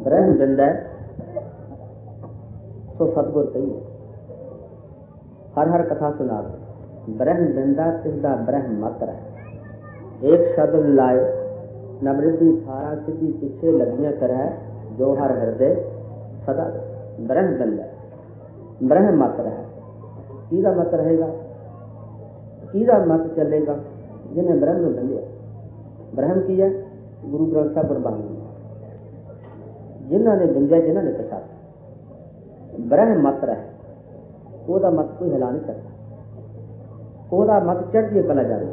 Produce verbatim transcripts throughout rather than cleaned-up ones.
ब्रह्म बिंदै सो सतगुर कहिए। हर हर कथा सुना ब्रह्म बिंदा तिसदा ब्रह्म मात्र है। एक शब्द लाए नवृद्धि थारा सिद्धि पिछे लगियां कर है जो हर हृदय सदा। ब्रह्म बिंदा ब्रह्म मात्र है। किदा मत रहेगा, किदा मत चलेगा जिन्हें ब्रह्म बिंदिया। ब्रह्म की है गुरु ग्रंथ साहब गुरबाणी जिन्होंने बिंदिया जिन्होंने पछाता। ब्रह्म मात्र है, ओदा मत कोई हिला नहीं सकता। ओदा मत चढ़ती कला जाए,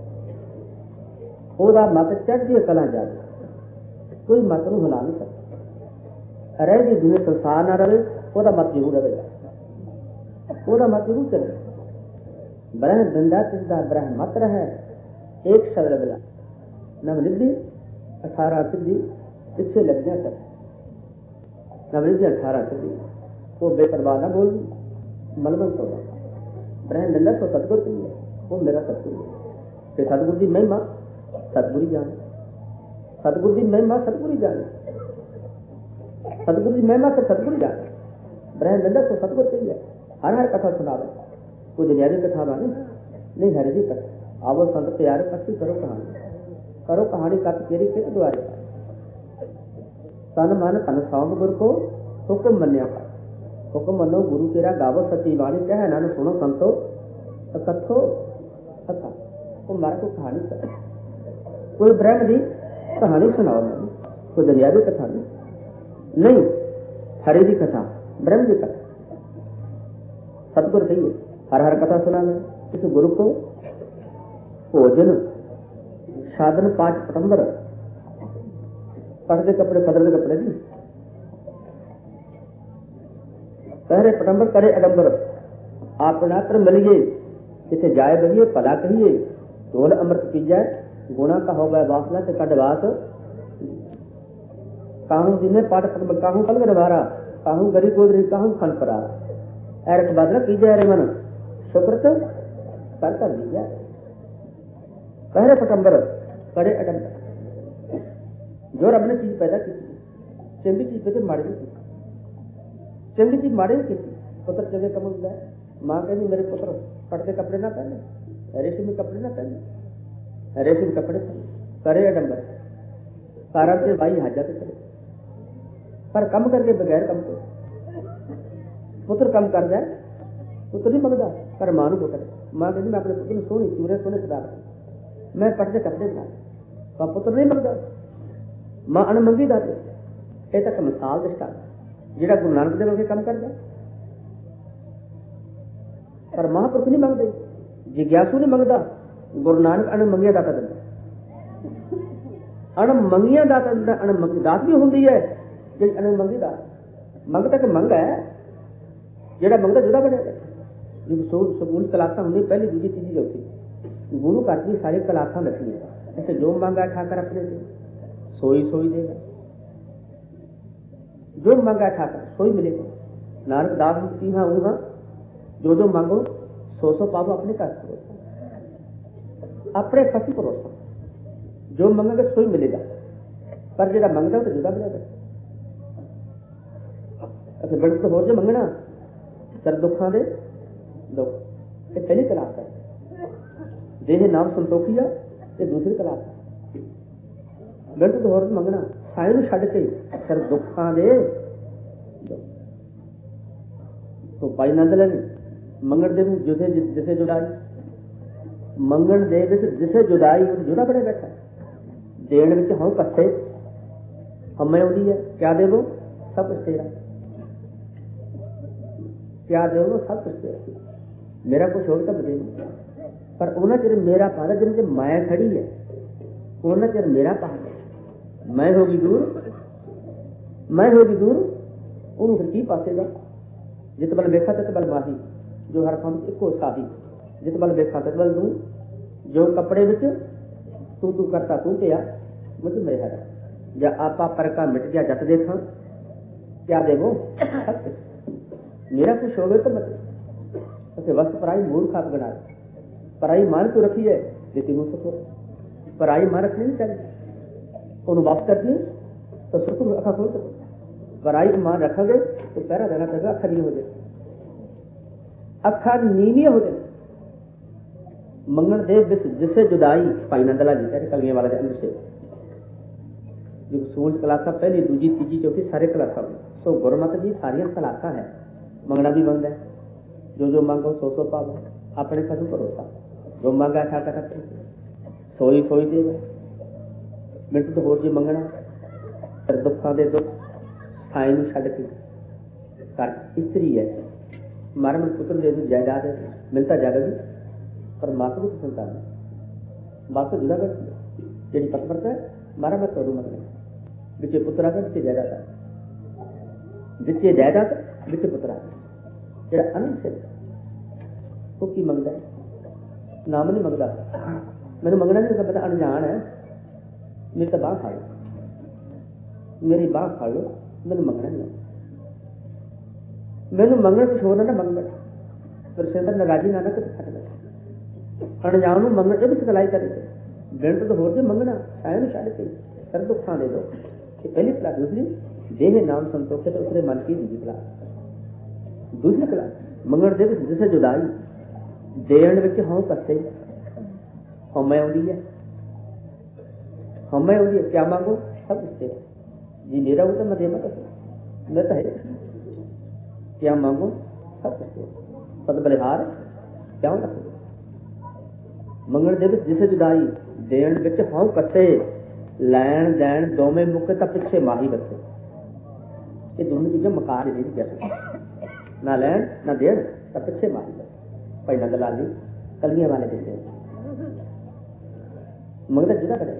ओदा मत चढ़ती कला जाए, कोई मत नूं हिला नहीं सकता। रहती दुनिया संसार ना रहे, ओदा मत जरूर रहेगा, ओदा मत जरूर चले। ब्रह्म बिंदा तिसदा ब्रह्म मात्र है। एक शब्द बिला नवनिधि अठारह सिद्धि पिछे लगियां कर। नवनिधि अठारह सिद्धि वो बेपरवाह ना बोल मलमल तो ब्रह्म बिंदा तो सतगुर की है, वो मेरा सतगुर है। ते सतगुर की महिमा सतगुरी जाने, सतगुर की महिमा सतगुरी जाने, सतगुर की महिमा फिर सतगुरी जाने। ब्रह्म बिंदा तो सतगुर की है। हर हर कथा सुनावे, कोई दुनिया की कथा नहीं नहीं हरि जी कथा। आवो संत प्यारे कथी करो कहानी, करो कहानी कथ तेरी के द्वारे। तन मन तन सौंप गुर को हुक्म मन्या कर। हुक्म मनो गुरु तेरा गावो सची वाणी, कह नानक सुनो संतो कथो कथा। वो मारे को कहानी कर, कोई ब्रह्म की कहानी सुनाओ मैंने, कोई दुनिया की कथा नहीं नहीं हरि की कथा ब्रह्म की कथा। सतगुर कहिए हर हर कथा सुना मैं इस गुरु को भोजन साधन पांच पटंबर पढ़ते कपड़े फटते कपड़े जी पहरे पटंबर करे अडंबर अपना पर मिलिए जिथे जाए बहिए भला कहिए ढोल अमृत पीजै गुणा का हो वासना ते कटवास काहू जिन्हें पाठ पटंबर काहू पल गरवारा काहू गरी गोदरी काहू खन परा ऐरठ बादला कीजै रे मन सुकृत कर कर लीजै। पहरे पटंबर कड़े अडंबर जो रब ने चीज पैदा की चंगी चीज पे माड़ी नहीं की, चंगी चीज माड़ी नहीं की। पुत्र चंगे कम होता है, माँ कहती मेरे पुत्र फटते कपड़े ना पहने, रेशमी कपड़े ना पहने, रेशमी कपड़े पहने। करे अडंबर कारण से भाई हाजा तो करे पर कम करके बगैर कम को पुत्र कम कर जाए, पुत्र नहीं मंगता पर मां को करे। मां कहती मैं अपने पुत्र को सोने चूरे सोने सदा मैं पटते कपड़े बना पर पुत्र नहीं मंगता। मां अणमंगी दाते ये तक मिसाल दिखा जिहड़ा गुरु नानक देव वर्गे कम करता पर महापुरुष नहीं मंगते, जिग्यासु नहीं मंगता। गुरु नानक अणमंगिया दाता दिंदा, अणमंगिया दाता दिंदा। अणमंगी दात भी होंदी है जिहड़ी अणमंगी दात मंग तक मंग है, ਜਿਹੜਾ ਮੰਗਦਾ ਜੁਦਾ ਬਣਿਆ ਜੇ ਸਕੂਲ ਕਲਾਸਾਂ ਹੁੰਦੀ ਪਹਿਲੀ ਦੂਜੀ ਤੀਜੀ ਚੌਥੀ ਗੁਰੂ ਘਰ ਦੀ ਸਾਰੀ ਕਲਾਸਾਂ ਦੱਸੀਆਂ ਇੱਥੇ ਜੋ ਮੰਗਾ ਠਾਕਰ ਆਪਣੇ ਤੇ सोई सोई देगा, जो मांगा ठाकर सोई मिलेगा। नानक दास की हाँ ऊहा जो जो मांगो सो सो पावो अपने घर अपने फसी परोसा जो मंगोगे सोई मिलेगा। पर जो मंगता तो जुदा मिलेगा। अच्छा बड़े तो होर जो मंगना सर दुखा दे दुख ये पहली कलास है। देह नाम संतोखिया ये दूसरी कलास है। गलत तो होर मंगना साई नूं छड्ड के सर दुखा दे तो पाई नंद लेने मंगण दे जिसे जिसे जुदाई मंगण दे जिसे जुदाई जुदा बड़े बैठा देण विच हों कस्से हमें आउंदी है क्या देवो सब कुछ तेरा क्या देवो सब कुछ तेरा मेरा कुछ होगा तो दे पर उन्हें चिर मेरा पादा जिन च मैं खड़ी है उन्हें चिर मेरा पादा मैं होगी दूर मैं होगी दूर उन्होंने फिर की पासेगा जित बल वेखा तित बल माही जो हर काम इको साही जित बल वेखा तित बल दूं जो कपड़े विच तू तू करता तू पिया मुझ मेरे हरा या आपा पर का मिट गया जट देखा क्या देवो मेरा कुछ होवे तो मत ऐसे वस्त पराई मूर्ख आप गना पराई मान तो रखी है लेकिन हो सको पराई मान रखनी नहीं चाहिए उन्होंने वापस कर दिए तो सुख अखा खोल सको पराई मान रखोगे तो पहरा देना पड़ेगा, अखा नहीं हो जाए, अखा नीवियां हो जाए। मंगण दे विस जिसे जुदाई, भाई नंद लाल जी कहते कलगियां वाले अंदर से जो सूरज क्लासा पहली दूजी तीजी चौथी सारे क्लासा सो गुरमत जी सारिया क्लासा है। मंगना भी मंगदा है, जो जो मंगो सो सो पावो, अपने कसम भरोसा, जो मंगा ठाका रखे सोई सोई देवे। मिंट तो होर जी मंगना फिर दुखा दे दुख साई नूं छड्ड के कर इस्त्री है, मारे मन पुत्र दे दू जायदाद मिलता जाएगी, पर माता की संतान बात तो जुदा कर जी पत पड़ता है। मारा मैं करूँ मंगना बिचे पुत्र आकर बिचे जायदाद, बिचे जायदाद बिचे पुत्र आकर जो अनंत से वो की मंगता है, नाम नहीं मंगता, मैंने मंगना नहीं पता, अनजान है। मेरी तो बाह फड़ लो, मेरी बाह फड़ लो, मैंने मंगना नहीं, मैंने मंगना कुछ होना ना मंग बैठा, पर सेंदर नगाजी नानक तो फट बैठा अनजान मंगण ये भी सिखलाई करे बिन तो होर के मंगना साया छड़ के सर दुखा दे दो, ये पहली क्लास। दूसरी देह नाम संतोख तो उतरे मन की दूसरी क्लास। दूसरी क्लास मंगण दे जिसे जुदाई देण विच हों कसे हमें आउंदी है, हमें आउंदी है, क्या मांगो सब कुछ तेरा जी मेरा हो तो मैं देवा तो मैं तो है, क्या मांगो सब कुछ तेरा सद बलिहार क्या रखो। मंगण दे जिसे जुदाई देण विच हों कसे लैण दैन दोवें मुक्के तां पिछे माही बसे। ये दोनों चीज़ां मकार नहीं कह सकते, ना लैण ना देण तां पिछे माही बसे। भाई नंद लाल जी कलगियां वाले दिसे मंगदा जुदा करेगा,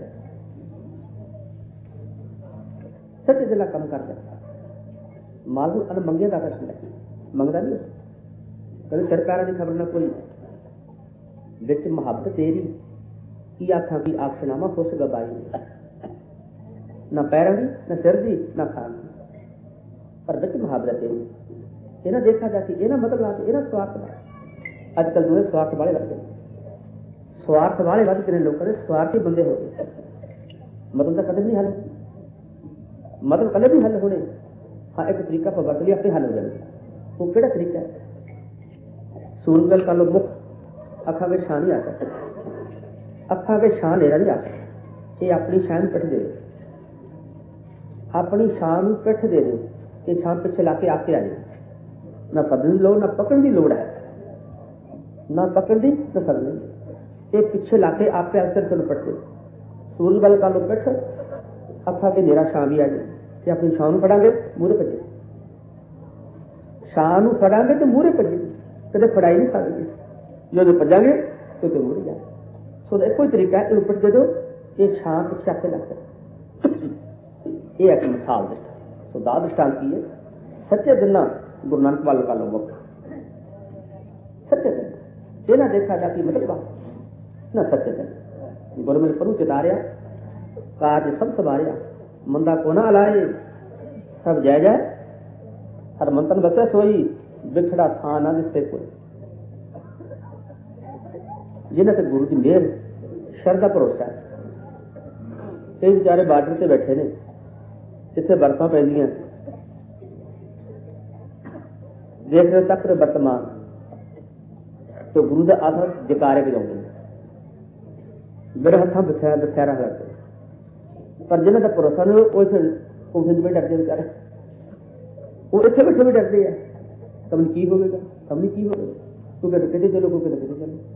सच्चे दिल कम करदा माल नूं अन मंगिया दा कर मंगदा नहीं, कभी सिर पैरां की खबर ना कोई विच मुहब्बत तेरी की आखा की आखनामा खुश गबाई, ना पैरों की ना सिर की ना खान की, पर विच मुहब्बत तेरी। इन्हें देखा जाती इन्हें मतलब ला के इन्हें स्वार्थ वाला अजकल दूसरे स्वार्थ वाले लग गए, स्वार्थ वाले वध कितने लोगों ने स्वार्थी बंदे हो गए। मतलब तो कदम नहीं हल, मतलब कदम नहीं हल होने। हाँ एक तरीका पर बरत लिया अपने हल हो जाएगा, वो केड़ा तरीका है? सूरज गल कर लो मुख अखा के शान ही आ सकते, अखा के शान नेरा नहीं आ सकता। ये अपनी शान पिठ दे, अपनी शान पिठ दे दे, ये शान पिछे ला के आपके आ जाए, ना सदन की लोड़ ना पकड़ की लोड़ है, ना पकड़ दी ना सदन की, ये पिछे ला के आपके अवसर को पट दे। सूरज गल कर लो पिठ अखा के नेरा शान भी आ जाए, ये अपनी शान फड़ांगे मूहरे भजे, शान फड़ांगे तो मूहरे भजे, कदे फड़ाई नहीं सकती, जो भजांगे तो तो मूहरे जाए। सो एक कोई तरीका है उपट दे दो, ये शाम पिछे आपके लगता है। ये एक मिसाल दृष्टांत। सो दा दृष्टांत की है सच्चे दिन ना गुरु नानक वाल का लो मुक्त सच्चे दिन ये ना देखा जाती मतलब ना सच्चे दिन गुरु में परू चितारिया काज सब सवारिया मंदा को ना अलाए सब जय जय हर मंतन बसे सोई बिछड़ा था ना जिससे कोई। जिन्हें तो गुरु की मेहर श्रद्धा भरोसा है, कई बेचारे बार्डर से बैठे ने जिथे बरसां पैंदियां देख रहे तक वर्तमान तो गुरु का आदर जकारे बजाते मेरे हथा बथैरा बथैरा लगते, पर जिन्हें तक भरोसा नहीं वो इतने कोठे में डरते बेचारे, वो इतने बैठे भी डरते हैं तब की होगा तब नहीं की होगा, तू कहते कितने चलो को कहते कितने चलो।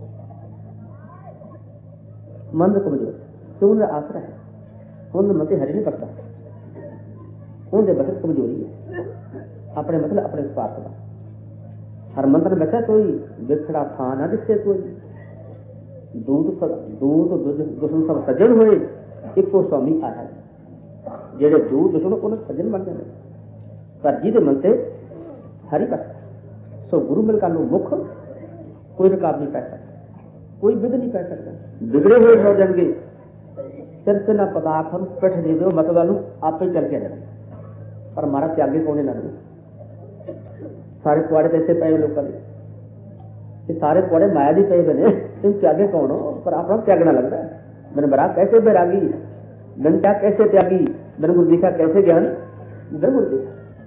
मन कमजोर तो उनका आसरा है, उन्हें मत हरी नहीं पकता, उनके बस कमजोरी है अपने मतलब अपने स्वार्थ का। हर मंत्र बचा कोई बिखड़ा था ना जिससे कोई दूध दूध दुश्मन सब सज्जन होए इको स्वामी आया, जेड़े दूध दुश्मन उन्हें सज्जन बन जाते, पर जिहदे मन से हरी पकता। सो गुरु मिल का लो मुख कोई रकाब नहीं पै सकता, कोई बिग नहीं पै सकता, बिगड़े हुए हो जाएंगे सिर्फ ना पदार्थ हम पिठ दे दो मतलब आप ही चल के जाए, पर हमारा त्यागे कौन ना दो। सारे पुआड़े तो ऐसे पे लोगों के सारे पुआड़े माया दी पे बने, तुम त्यागे कौन हो, पर अपना त्यागना लगता है। मैंने बरा कैसे बैरागी, मैंने क्या कैसे त्यागी, मैंने गुरु देखा कैसे ज्ञान, मैंने गुरु देखा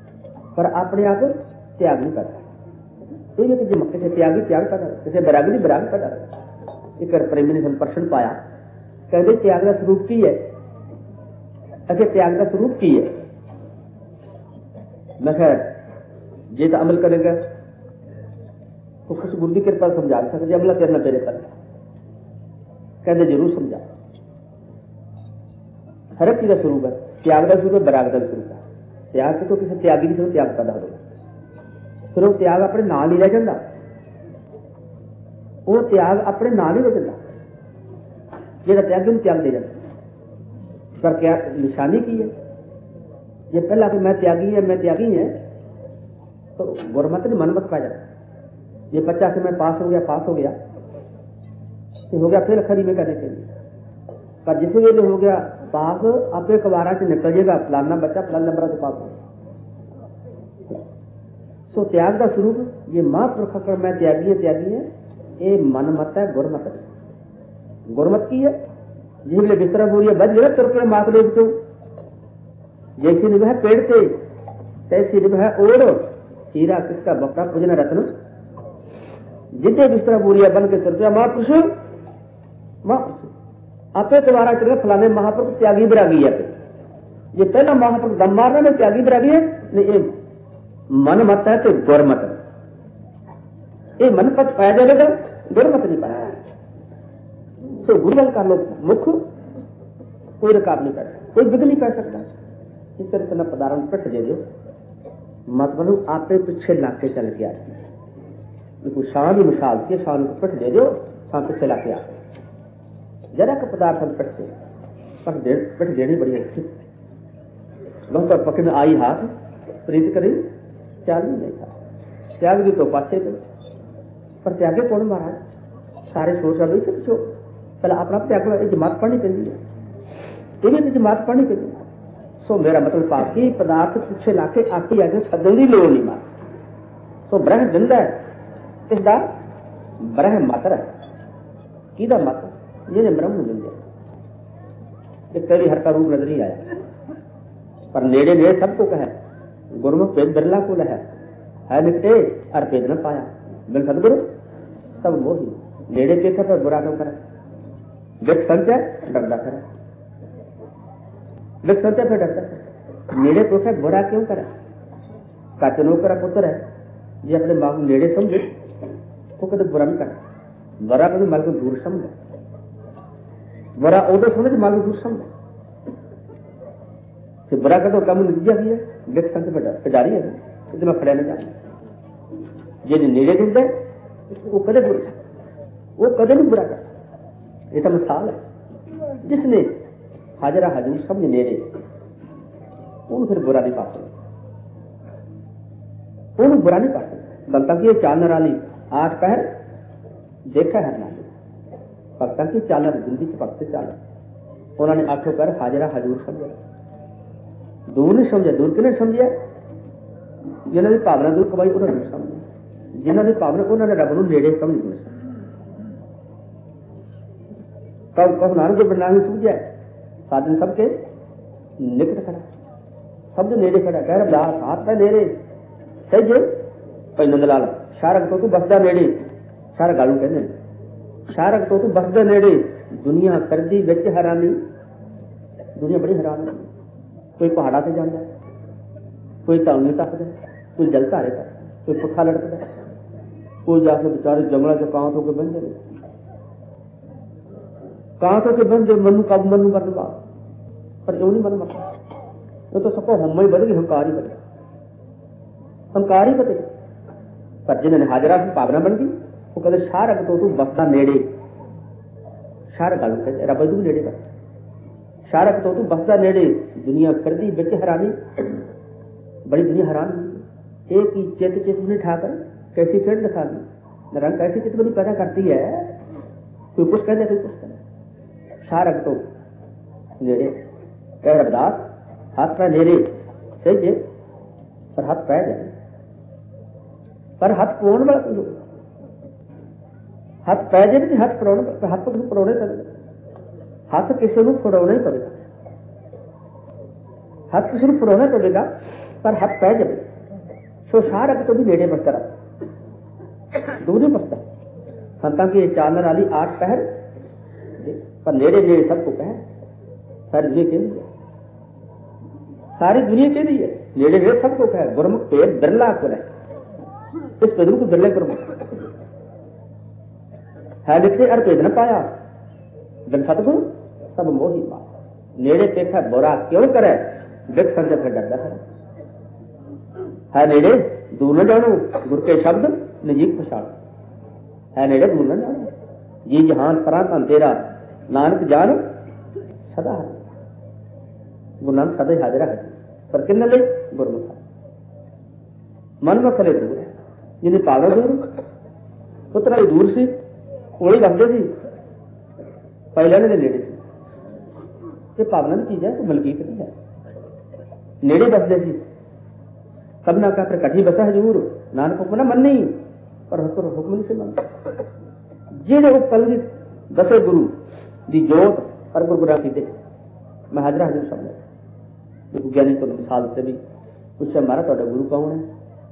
पर अपने आप त्याग नहीं करता। ये कि जो किसी त्यागी त्याग करता, किसी बैरागी नहीं बैराग करता। एक प्रेमी ने हम प्रश्न पाया, कहते त्याग का स्वरूप की है? अगे त्याग का स्वरूप की है? मैं खैर जे तो अमल करेगा तो कुछ गुरु की कृपा समझा नहीं सकते, अमल करना तेरे कर। कहते जरूर समझा। हर एक चीज का स्वरूप है, त्याग का स्वरूप है, बैराग का स्वरूप है। त्याग तो किसी त्यागी की त्याग पैदा हो, फिर वो त्याग अपने नाल ही रह जाता, वो त्याग अपने नाल ही रह जाता, जो त्यागी उन्हें त्याग दे जाता। पर क्या निशानी की है? ये पहला कि मैं त्यागी है, मैं त्यागी है, तो गुरमत ने मनमत पा जाता। ये बच्चा कि मैं पास हो गया, पास हो गया, तो हो गया फिर खरी में करने के लिए। पर जिस वेले हो गया पास, आप एक बार से निकल जाएगा फलाना बच्चा फलाना नंबर से पास हो। सो त्याग का स्वरूप ये महापुरुष कर मैं त्यागी है, त्यागी है, ये मनमत है, गुरमत है। गुरमत की है जिसले बिस्तरा बोलिए बज गया तुर पे मात लोग तो जैसी निभा पेड़ से तैसी निभा ओढ़, हीरा किसका बकरा पूजन रत्न, जितने बिस्तरा बोलिया बन के तुर पे महापुरुष महापुरुष आपे द्वारा चले फलाने महापुरुष त्यागी बैरागी है। ये पहला महापुरुष दम मारने में त्यागी बैरागी है, नहीं ये मन मत है तो गुरमत है। ये मन पत पाया जाएगा, गुरमत नहीं पाया। तो गुरुबल का लोग मुख कोई रकाब नहीं कर सकता, कोई विघ्न नहीं कर सकता। इस तरह से न पदारण पट दे दो, मत बोलो आपे पीछे लाके चल के आती, शान ही मिसाल के शान को पट दे दो, शान पीछे लाके आते जरा का पदार्थ हम पटते पट दे पट देनी बड़ी अच्छी। बहुत पकड़ में आई हाथ प्रीत करी त्याग नहीं था, त्याग दी तो पाछे गए, पर त्यागे कौन महाराज? सारे सोच रहे सब छो पहले अपना त्याग एक जमात पढ़नी चाहिए, ये भी जमात पढ़नी चाहिए। सो मेरा मतलब बाकी पदार्थ पीछे लाके आके आगे सदन की लोड़ नहीं मार। सो ब्रह जिंदा है, किसदा ब्रह मातर है, किदा मातर ये ब्रह्म मिल गया। एक तेरी हर का रूप नजर नहीं आया, पर नेड़े नेड़े सबको कहे गुरुमुख पेद बिरला को लहे है निकटे और पेद न पाया बिन सदगुरु सब मोही। नेड़े पेखा पर बुरा क्यों करे, विक संचय डरदा करे, विक संचय फिर डरता करे। नेड़े पेखा बुरा क्यों करे? काचनो करा पुत्र है ये अपने मां को नेड़े समझे वो कदम बुरा नहीं करे, बुरा कभी माल को दूर समझे, बुरा उदो समझे मालूम दूर समझे। बुरा कर तो कम निजा भी है, विक संचय पिजारी है तो मैं खड़ा नहीं जाना। ये नेड़े दिखता है वो कदे बुरा, वो कदे नहीं बुरा करता। ये तो मिसाल है, जिसने हाजरा हजूर समझ नेड़े वो फिर बुरा नहीं पा सकता, वो बुरा नहीं पा सकता। संता की चाल नराली आठ पहर देखा है नाली, भक्तों की चालर जिंदगी च भक्त चालर उन्होंने आठों पैर हाजरा हजूर समझा, दूर नहीं समझा। दूर किने समझिया? जिन्हों की भावना दूर कमाई उन्होंने दूर समझा, जिन्हों की भावना उन्होंने रब नूं नेड़े समझ नहीं सकते। कब कब नानक को बनाने समझा साधन सबके निकट खड़ा, सब जो नेड़े खड़ा कह रहा हाथ पे नेड़े सही भाई नंद लाल शारक तो तू बसदा नेड़े, शारक गालू कहते शारक तो तू बसदा नेड़े, दुनिया करदी विच हैरानी, दुनिया बड़ी हैरान है। कोई पहाड़ा से जाता है, कोई तावनी तकता है, कोई जल धारे तक, कोई पखा लड़कता है, कोई जाके बेचारे जंगलों से कांत होकर बन जाए, कांत होकर बन जाए मनु कब मनु करने बाद, पर क्यों नहीं मन मरता? वो तो सबको हम ही बदल गई, हंकार ही बदल, हंकार ही बदल। पर जिन्हें हाजरा की भावना बन गई वो कहते शारक तो तू बसदा नेड़े, शारक गालू कहते रब तू नेड़े कर, शारक तो तू बसदा नेड़े, दुनिया करदी बिच हैरानी, बड़ी दुनिया हैरान हुई। एक ही चित चित ने ठाकर कैसी फिर दिखा दी, रंग कैसी चित बनी पैदा करती है, कोई कुछ कहते कोई कुछ कहते। शारक तो नेड़े कह रबदास हाथ पै नेड़े सही है, पर हाथ पै जाए, पर हाथ परोण वाला कोई हाथ पै जाए तो हाथ परोण, हाथ को परोने पड़ेगा, हाथ किसी को फड़ाना ही पड़ेगा, हाथ किसी को फड़ाना पड़ेगा, पर हाथ पै जाए शोशार अग तो भी नेड़े बसता रहा, दूर नहीं बसता। संतां की चानर वाली आठ पहर पर नेड़े नेड़े सबको कह, सारी दुनिया के लिए, सारी दुनिया के लिए नेड़े नेड़े सबको कह। गुरमुख पेड़ बिरला को है, इस पेड़ को बिरले गुरमुख है लिखते अर पेद न पाया, बिन सतगुरु सब मोही पाया। नेड़े पेखा बुरा क्यों करे, विख संजय फिर डरदा करे। है नेड़े दूर न जानो, गुर के शब्द नजीक पछाड़ो। है नेड़े दूर न जानो, जी जहान परा तन तेरा, नानक जान सदा है। गुरु नानक सदा ही हाजिर है, पर किन्ने ले गुरमुख मन में खले दूर है, जिन्हें पागल दूर पुत्रा भी दूर सी, कोई रखते सी पहले ने नेड़े सी। ये भावना की चीज है, तो मलकीत नहीं है। नेड़े बसते सी, सबना का प्रकट ही बसा हजूर, नानक हुक्म ना मन नहीं, पर हुक्म नहीं से मन। जेड़े वो कल दसे गुरु दी जोत पर गुरगुरा की दे, मैं हाजरा हजूर सब विज्ञानी को मिसाल से भी पूछा, हमारा थोड़ा गुरु कौन है?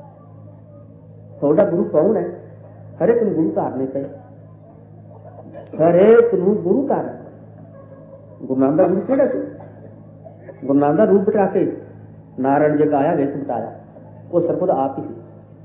थोड़ा गुरु कौन है? हरे तुम गुरु धारने पे, हरे तुम गुरु धार। गुरु नानक दा गुरु केड़ा सी? गुरु नानक दा रूप बिठा के नारायण जी का आया, वेश बिठाया, वो सरखुद आप ही सी।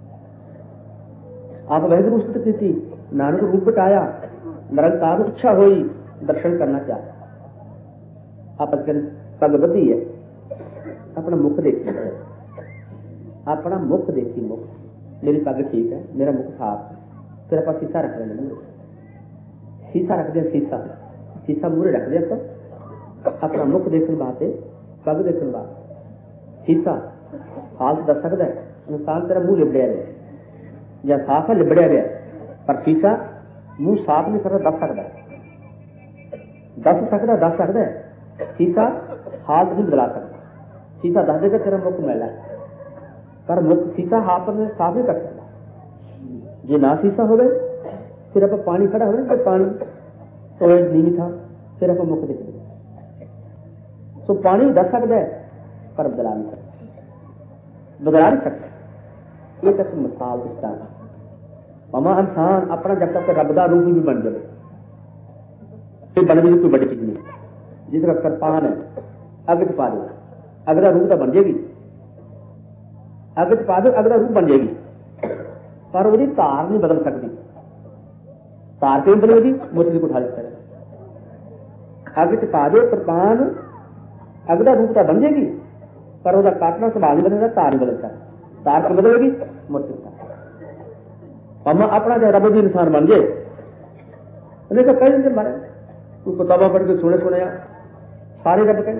आप वैगुरु स्तुति की, नानक रूप बिठाया, निरंकार इच्छा हुई दर्शन करना चाहे। आप पग बधी है, अपना मुख देखी, अपना मुख देखी। मुख मेरी पग ठीक है, मेरा मुख साफ है, फिर आप शीशा रख लेंगे, शीशा रखते हैं, शीशा शीशा मूहरे रखते हैं, आप अपना मुख देखने बाते, पग देखने बात शीशा हालत दस सकता है। इंसान तेरा मुंह लिबड़िया गया या साफ है, लिबड़िया गया, पर शीशा मुंह साफ नहीं करता, दस सकता है, दस सकता है, दस सकता है। शीशा हालत नहीं बदला सकता। शीशा दस देगा तेरा मुख मैला है, पर मुख शीशा हाथ में साफ नहीं कर सकता। जे ना शीशा हो गए, फिर आप पानी खड़ा हो गए, पानी तो नहीं था, फिर आप मुख देख सो पानी दस सकता है, पर बदला नहीं सकता, बदला नहीं सकता। ये तक मिसाल दिता मामा इंसान अपना जब तक रब का रूप भी बन जाए, फिर बन भी कोई बड़ी चीज नहीं। जिस तरह कृपान है, अग च पा दो, अग का रूप तो बन जाएगी, अग च पा दो, अग का रूप बन जाएगी, पर वो धार नहीं बदल सकती। धार क्यों बदलेगी? मुझे को उठा लेता है। अग च पा दो कृपान, अग का रूप तो बन जाएगी, पर वह काटना स्वभाव नहीं बदलता, तार नहीं बदलता। तार क्यों बदलेगी? मुझसे मामा अपना चाहे रब भी इंसान बन जाए, उन्हें कह देंगे मारे कोई किताबा पढ़ के सुने सुने सारे रब कहें,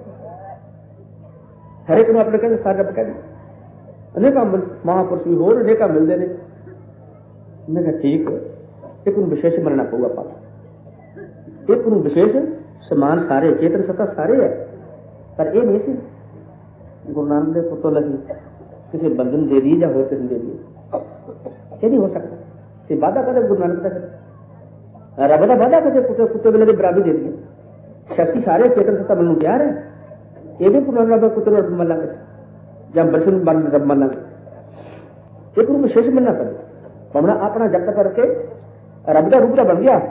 हरेक को अपने कहेंगे सारे रब कहेंगे। अनेक महापुरुष भी हो, अनेक मिलते हैं। उन्हें कहा ठीक है, एक विशेष मनना पऊगा पाला, एक विशेष समान सारे चेतन सत्ता सारे है, पर यह नहीं सी गुरु नानक देव पुत्र लसी किसी बंदे ने दे दी या होर किसी ने दे दी, ये नहीं हो सकता। ये वादा कदे गुरु नानक का रब का वादा कदे कुत्ते कुत्ते वेले बराबरी दे दी। शक्ति सारे चेतन सत्ता मन तैयार है, ये भी गुरु नानक कुत्ते रब मन लागे या बरसन बन रब मन लागे। एक विशेष बनना पड़े, हमने अपना जब तक करके रब का रूप बन गया,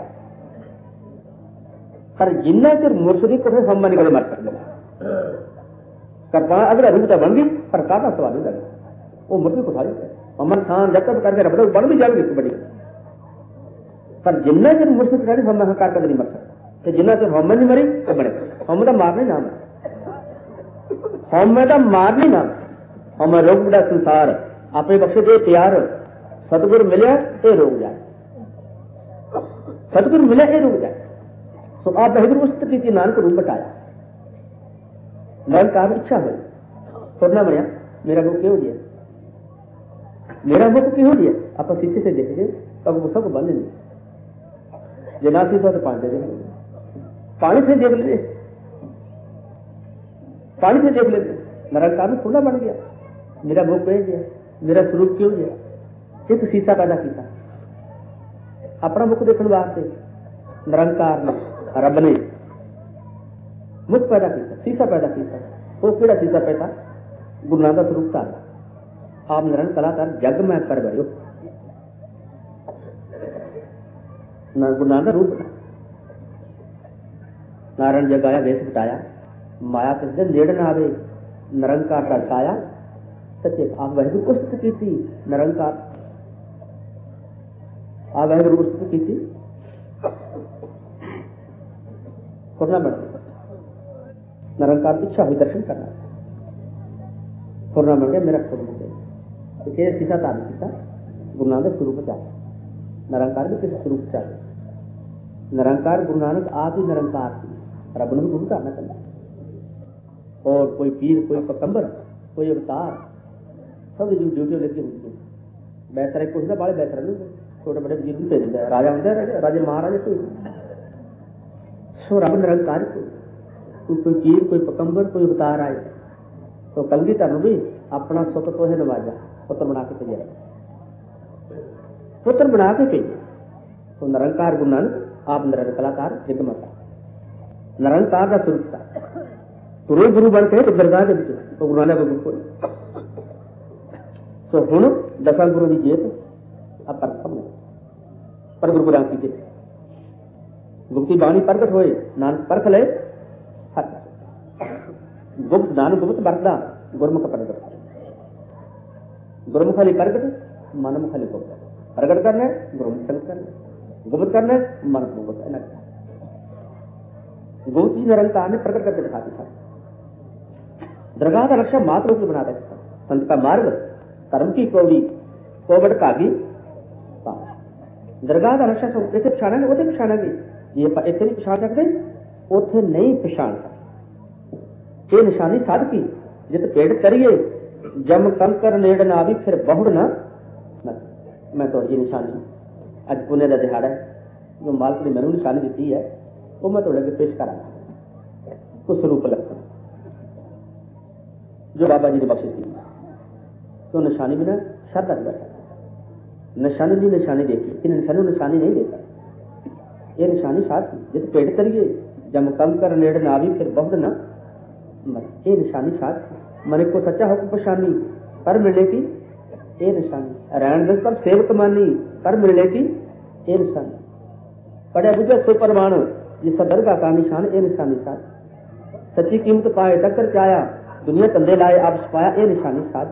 पर जिन्ना चिर मुर्शदी को हम मन कदे मर सकते कृपा अगर रूप तो बन गई, पर काटा सवाल नहीं लगे, वो मुर्दी को उठा लेते अमन खान जब तक करके रब बन भी जाएगी बड़ी, पर जिन्ना चिर मुर्शद कर हम हकार कदे नहीं मर सकते, जिन्ना चिर हम नहीं मरी तो बने। हम तो मारने नाम है, हम तो मारने नाम, हम रोग बड़ा संसार अपने बख्शे दे प्यार, सतगुर मिले तो रोक जाए, सतगुर मिले ये रुक जाए। सो आप बहदुर स्थिति नानक रूप बताया, निरंकार इच्छा हुई थोड़ा बनया मेरा मुख क्यों दिया, मेरा मुख क्यों दिया। आप शीशे से देख गए तब वो सब बंद नहीं, जो ना शीशा तो पानी दे पानी से देख लेते, पानी से देख लेते, निरंकार में थोड़ा बन गया, मेरा मुख भेज दिया, मेरा स्वरूप क्यों दिया। एक शीशा पैदा किया अपना मुख देखने वास्ते, निरंकार ने रब ने मुख पैदा किया, शीशा पैदा किया। वो केड़ा शीशा पैदा? गुरु नानक का स्वरूप था, आप निरंतर कलाकार जग में कर गयो गुरु नानक रूप बना नारायण जगाया वेश बटाया माया किस दिन नेड़ ना आवे निरंकार का छाया सच्चे आप वह उस्तुत की थी निरंकार आप वह उस्तुत की थी करना पड़ता निरंकार इच्छा हुई दर्शन करना करना बन गया मेरा खुद हो गया तो सीधा तार सीता गुरु नानक स्वरूप चाहिए निरंकार भी किस स्वरूप चाहिए निरंकार गुरु नानक आप ही निरंकार थी रब ने गुरु करना चाहिए और कोई पीर कोई पकंबर कोई अवतार सब जो ड्यूटी लगी होती है बैतरा कुछ बाले बैतरा नहीं छोटे बड़े बुजुर्ग भी भेजते हैं राजा होंगे राजे महाराजे कोई सो रब निरंकार कोई कोई पीर कोई पकंबर कोई अवतार आए तो कलगीधर भी अपना सुत तो है नवाजा पुत्र बना के भेजा पुत्र बना के भेजे तो निरंकार गुरु नानक आप निरंकार कलाकार जगमगा निरंकार का स्वरूप था तो रोज गुरु बन के तो दरगाह के तो गुरु नानक गुरु को सो हुण दसा गुरु की जेत अब परखम पर गुरु ग्रंथ की जेत गुप्त की बाणी प्रगट होए नानक परख ले गुप्त नानक गुप्त बरदा गुरमुख प्रगट गुरमुख खाली प्रगट मनमुख खाली गुप्त प्रगट करना गुरमुख संग करना गुप्त करना मन गुप्त गुप्त जी निरंकार ने प्रकट करके दिखा दिया दरगाह का रक्षा मात्र रूप बना देता संत का मार्ग कर्म की कौड़ी कोबड़ कागी दरगाह का रक्षा इतने पछाणा उसे पछाणा ये इतने नहीं पछाण सकते उथे नहीं पछाण सकते ये निशानी साध की जित पेड़ करिए जम कंकर नेड़ ना भी फिर बहुड़ ना मैं तो ये निशानी अज पुणे का दिहाड़ा है जो मालक ने मैनू निशानी दी है वो मैं थोड़े अगे पेश करा कुछ रूप लक्षण जो बाबा जी ने बख्शिश की तो निशानी बिना श्रद्धा नहीं कर सकता निशानी की निशानी देखी इन निशानी निशानी नहीं देता ये निशानी साथ जित पेड़ करिए जब कम कर नेड़ ना भी फिर बहुत ना ये निशानी साथ मन को सच्चा हुक्म पछानी कर मिले की ये निशानी रैन दस पर सेवक मानी कर मिले की ये निशानी पढ़े बुझे सो परवान जिस दरगाह का निशान ये निशानी साथ सच्ची कीमत पाए टक्कर चाया दुनिया कंधे लाए आप छपाया ये निशानी साथ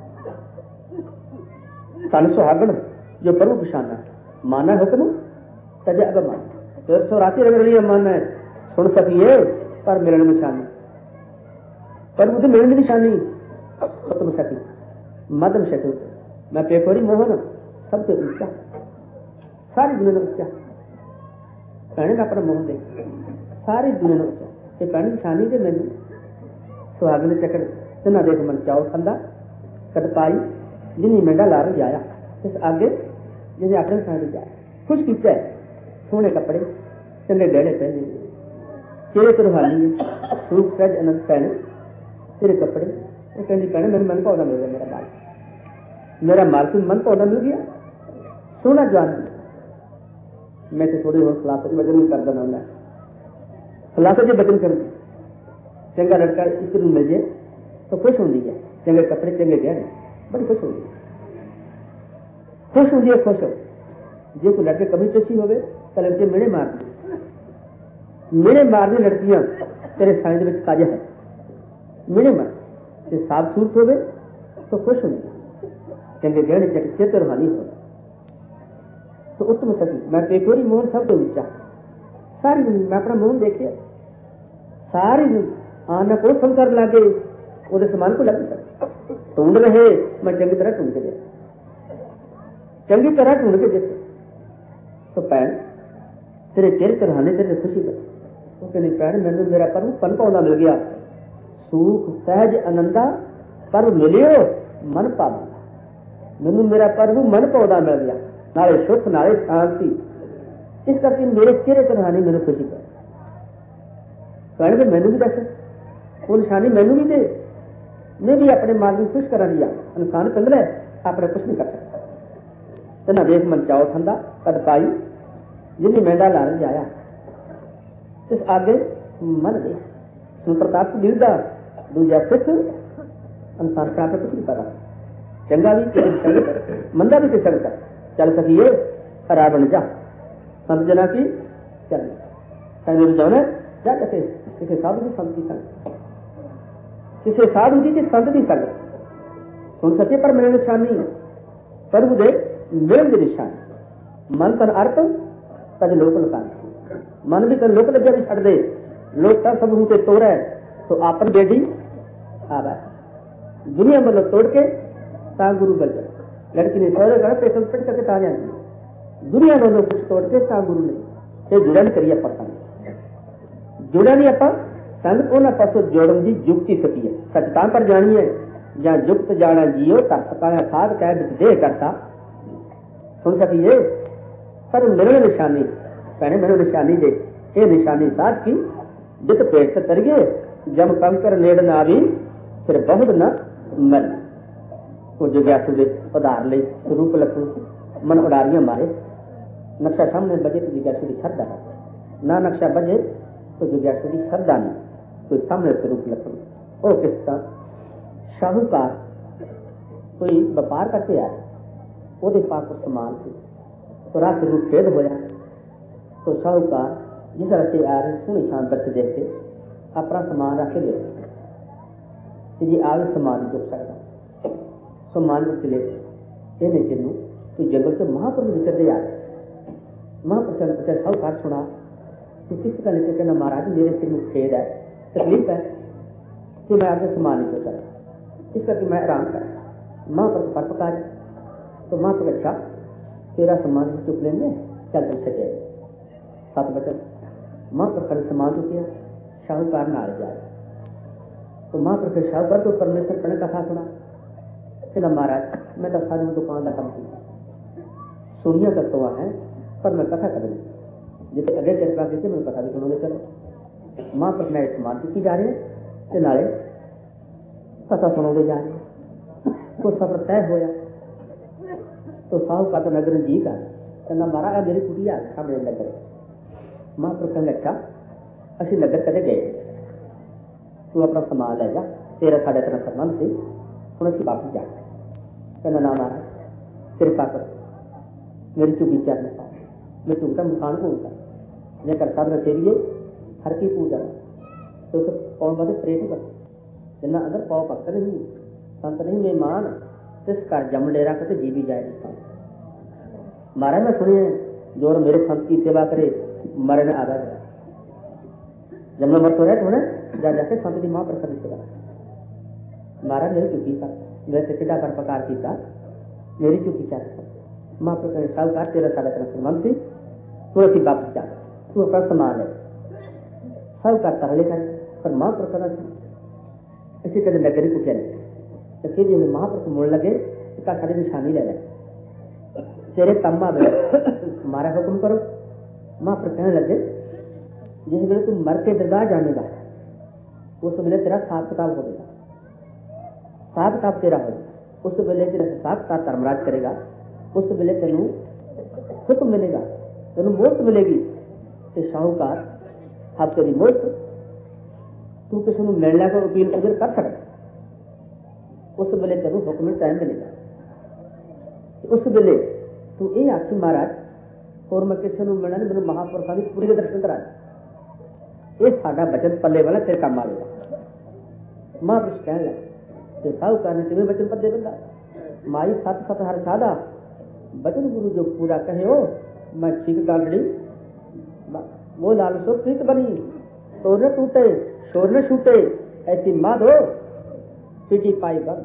तन सुहागण जो प्रभु पछाना माना हुक्म तजे अब मान फिर सो राती रगड़ लिया माना सुन सकिए पर मिलन निशानी पर मुझे मिलन निशानी तुम सकी मदन शक्ल मैं पेकोरी मोहन सबसे ऊंचा सारी दुनिया में ऊंचा कहने का अपना मोहन देख सारी दुनिया में ऊंचा ये कहने निशानी के मैंने सुहागन चक्कर तिना देख मन चाओ ठंडा कद पाई जिन्नी मेंढा लार जाया इस आगे जिसे अपने साथ जाया खुश किया सोने कपड़े चंगे गहने पहने चेहरे पर रुहानी सूख सज अनंत पहने तेरे कपड़े वो कहती कहने मेरे मन पौधा मिल गया मेरा माल मेरा माल को मन पौधा मिल गया सोना जान मैं तो थोड़ी और खिलाफत वजन कर देना मैं खिलाफत वजन कर चंगा लड़का इस मिल जाए तो खुश होती है चंगे कपड़े चंगे गहने बड़ी खुश होती है खुश होती है खुश हो जो कोई लड़के कभी खुशी हो तो लड़के मेरे मारने मेरे मारने लड़कियां तेरे साइंस में काजा है मेरे मार जो साफ सूरत हो तो खुश होंगे चंगे गहने चक चित रूहानी हो तो उत्तम सकी मैं पेकोरी मोहन सब ऊंचा सारी मैं अपना मोहन देखिए सारी आना को संसार लागे वो समान को लग सकता ढूंढ रहे मैं चंगी तरह ढूंढ के देखा चंगी तरह ढूंढ के देखा तो पैन तेरे चेहरे चढ़ाने तेरे खुशी कर वो कहती भैन मैंने मेरा पर्व पन पौधा मिल गया सुख सहज आनंदा पर्व मिलियो मन पावा मैनू मेरा पर्व मन पौधा मिल गया नाले सुख नाले शांति इस करके मेरे चेहरे चढ़ाने मैंने खुशी कर भैन मैनू भी दस वो निशानी मैनू भी दे मैं भी अपने माल में खुश करा लिया इंसान पिंगल है अपने कुछ नहीं कर सकता तना देख मन चाओ ठंडा कद पाई जिन्नी मेंढा लाने जाया इस आगे मन दे सुन प्रताप को गिरदा दूजा सिख इंसान का कुछ नहीं पता चंगा भी किसी संगत मंदा भी किसी संगत चल सकिए हरा बन जा संत जना की चल कहीं जाना जा कैसे किसी साधु की संत की संगत किसी साधु जी की संत की संगत सुन सके पर मेरे निशानी है प्रभु दे मेरे की निशानी मन तन अर्थ तज लोक लुकान मन भी तन लोक लज्जा भी छड़ दे लोग तब सब उनके तोड़ है तो आपन बेटी आवा दुनिया मतलब तोड़ के ता गुरु बन जाए लड़की ने सौरे घर पेशन पिट करके ता जाती दुनिया वालों कुछ तोड़ के ता गुरु ने ये जुड़ा नहीं करिए पता जुड़ा नहीं आप संग उन्हें पासों जोड़न की जुक्ति सकी है सचतान पर जानी है जहाँ जुक्त जाना जियो तक पाया साध कह दे करता सुन सकिए पर मेरे निशानी पहने मेरे निशानी दे ये निशानी साध की जित पेट करिए जम कंकर नेड़ ना भी फिर बहुत न मर वो जिज्ञासु दे उधार ले स्वरूप लखू मन उड़ारियां मारे नक्शा सामने बजे तो जिज्ञासु की श्रद्धा ना नक्शा बजे तो जिज्ञासु की श्रद्धा नहीं तो सामने स्वरूप लखू ओ किसका शाहूकार कोई व्यापार करते आए वो पाक समान से तो रात रूप खेद होया तो शाहूकार जिस रस्ते आ रहे सोनी शाम बच्चे देख के अपना समान रख के दे जी आगे समान चुक सकता समान चले ये चिन्ह तो जंगल से महापुरुष विचरते आ महापुरुष ने पूछा शाहूकार सुना तो किस का लेकर कहना महाराज मेरे सिर में खेद है तकलीफ है कि मैं आपसे समान नहीं चुक सकता इस करके मैं आराम कर महापुरुष पर पका तो महापुरुष अच्छा तेरा सम्मान चुक लेंगे चल चल छे सत बचन महापुरुष ने सम्मान चुकिया शाहूकार नाल जाए तो महापुरुष शाहूकार तो परमेश्वर पढ़ने कथा सुना कहना महाराज मैं तो सारी दुकान का काम किया सुनिया का सुआ है पर मैं कथा कर जिसे अगले चर्चा देते मैं कथा भी सुनोगे चलो महापुरुष ने सम्मान चुकी जा रहे हैं नाले कथा सुनोगे जा रहे को सफर तय होया तो साहूकार तो नगर जी का कहना महाराज मेरी कुटिया सामने नगर महापुरुष ने अच्छा असी नगर कदे गए तू अपना समान ले जा तेरा साढ़े तेरा संबंध से हूँ असी वापस जा कहना ना महाराज कृपा कर मेरी चुकी चरण मैं चुगता मुखान भूलता जेकर साध रखेरिए हर की पूजा तो उस पौन वाले प्रेम कर जिन्ना अंदर पौ भक्त नहीं संत नहीं मेहमान तिस कर जम डेरा करते जी भी जाए महाराज मैं सुने जोर मेरे संत की सेवा करे मरने आ गया जब मैं मरते रहे थोड़े जा जाके संत की मां पर कर सेवा महाराज मेरी चुकी था वैसे किड़ा पर पकार किया मेरी चुकी क्या मां पर करे साहूकार तेरा साढ़े तेरा संबंध से तू ऐसी वापस जा तू अपना समान है साहूकार तरले कर पर मां पर करना ऐसी कदम नगरी को क्या तो फिर जब महापुरुष मुड़ लगे इसका सारी निशानी ले जाए तेरे तम्मा में हमारा हुक्म करो महापुरुष कहने लगे जिस वेले तू मर के दरगाह जानेगा उस वेले तेरा हिसाब किताब हो गया हिसाब किताब तेरा हो उस वेले तेरा हिसाब किताब धर्मराज करेगा उस वेले तेनू हुक्म मिलेगा तेनू मोहत मिलेगी कि शाहूकार हफ्ते की मोहत तू किसी को मिलने को अपील उधर कर सकता उस वेले तेनू हुक्म टाइम मिलेगा उस वेले तू ये आखी महाराज और मैं किसी को मिलना नहीं मैं महापुरुषों की पूरी दर्शन करा ये साडा बचन पल्ले वाला तेरे काम आएगा महापुरुष कहने लगे साहूकार ने तुम्हें बचन पल्ले बंदा माई सत सत हर साधा बचन गुरु जो पूरा कहे हो मैं ठीक गालड़ी वो लाल सो प्रीत बनी तोर न टूटे शोर न छूटे ऐसी माध हो पीटी पाई बन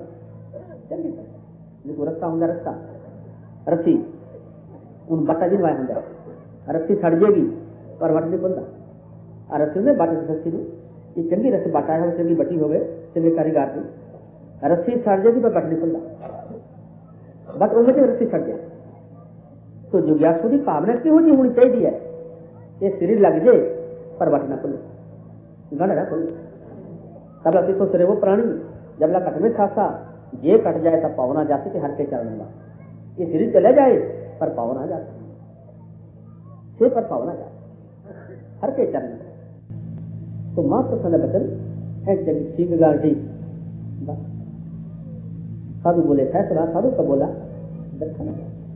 चलिए रस्सा होंगे रस्सा रस्सी उन बट्टा जी नवाया होंगे रस्सी सड़ जाएगी पर वट नहीं बनता आ रस्सी ने बाटे रस्सी ने ये चंगी रस्सी बाटा है चंगी बटी हो गए चंगे कारीगर की रस्सी सड़ जाएगी पर बट नहीं बनता बट उनमें से रस्सी सड़ जाए तो जिज्ञासु की भावना क्यों जी होनी चाहिए है ये सिर लग जाए पर वट ना खुले गढ़ ना खुले तब लगती सो सिरे वो प्राणी जब ला कट में खासा ये कट जाए तब पावना जाती कि हर के चरण में ये सिर चले जाए पर पावना जाता सिर पर पावना जाता हर के चरण तो मां प्रसन्न बचन है चंगी ठीक गाल ठीक साधु बोले फैसला, साधु का बोला दर्शन।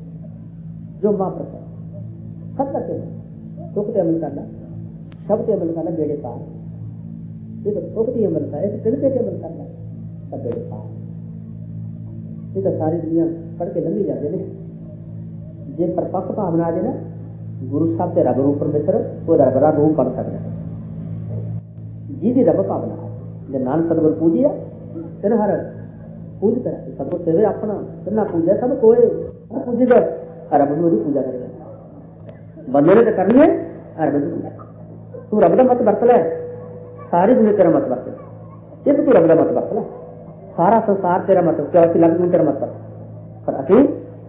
जो मां प्रसाद सब करते हैं, सुख से अमल करना, शब्द अमल करना, बेड़े पार। एक सुख से अमल करना, एक तिनके से अमल करना, सब बेड़े पार। ये तो सारी दुनिया पढ़ के लंघी जाते हैं। जे परपक्ष भावना आ जाए ना, गुरु साहब तेरा गुरु परमेश्वर वो रबरा रूप पढ़ सकता जी दी रब भावना जे नानक सतगुर पूजिया तेन हर पूज कर सतगुर सेवे अपना तेना पूजा सब कोई पूजी कर रब नूं ओदी पूजा करेगा। बंदे ने तो करनी है रब की पूजा। तू रब दा मत वरत लै, सारी दुनिया तेरा मत वरत। एक तू रब दा मत वरत लै, सारा संसार तेरा मत चौरासी लाख दुनिया तेरा मत वरत। पर असीं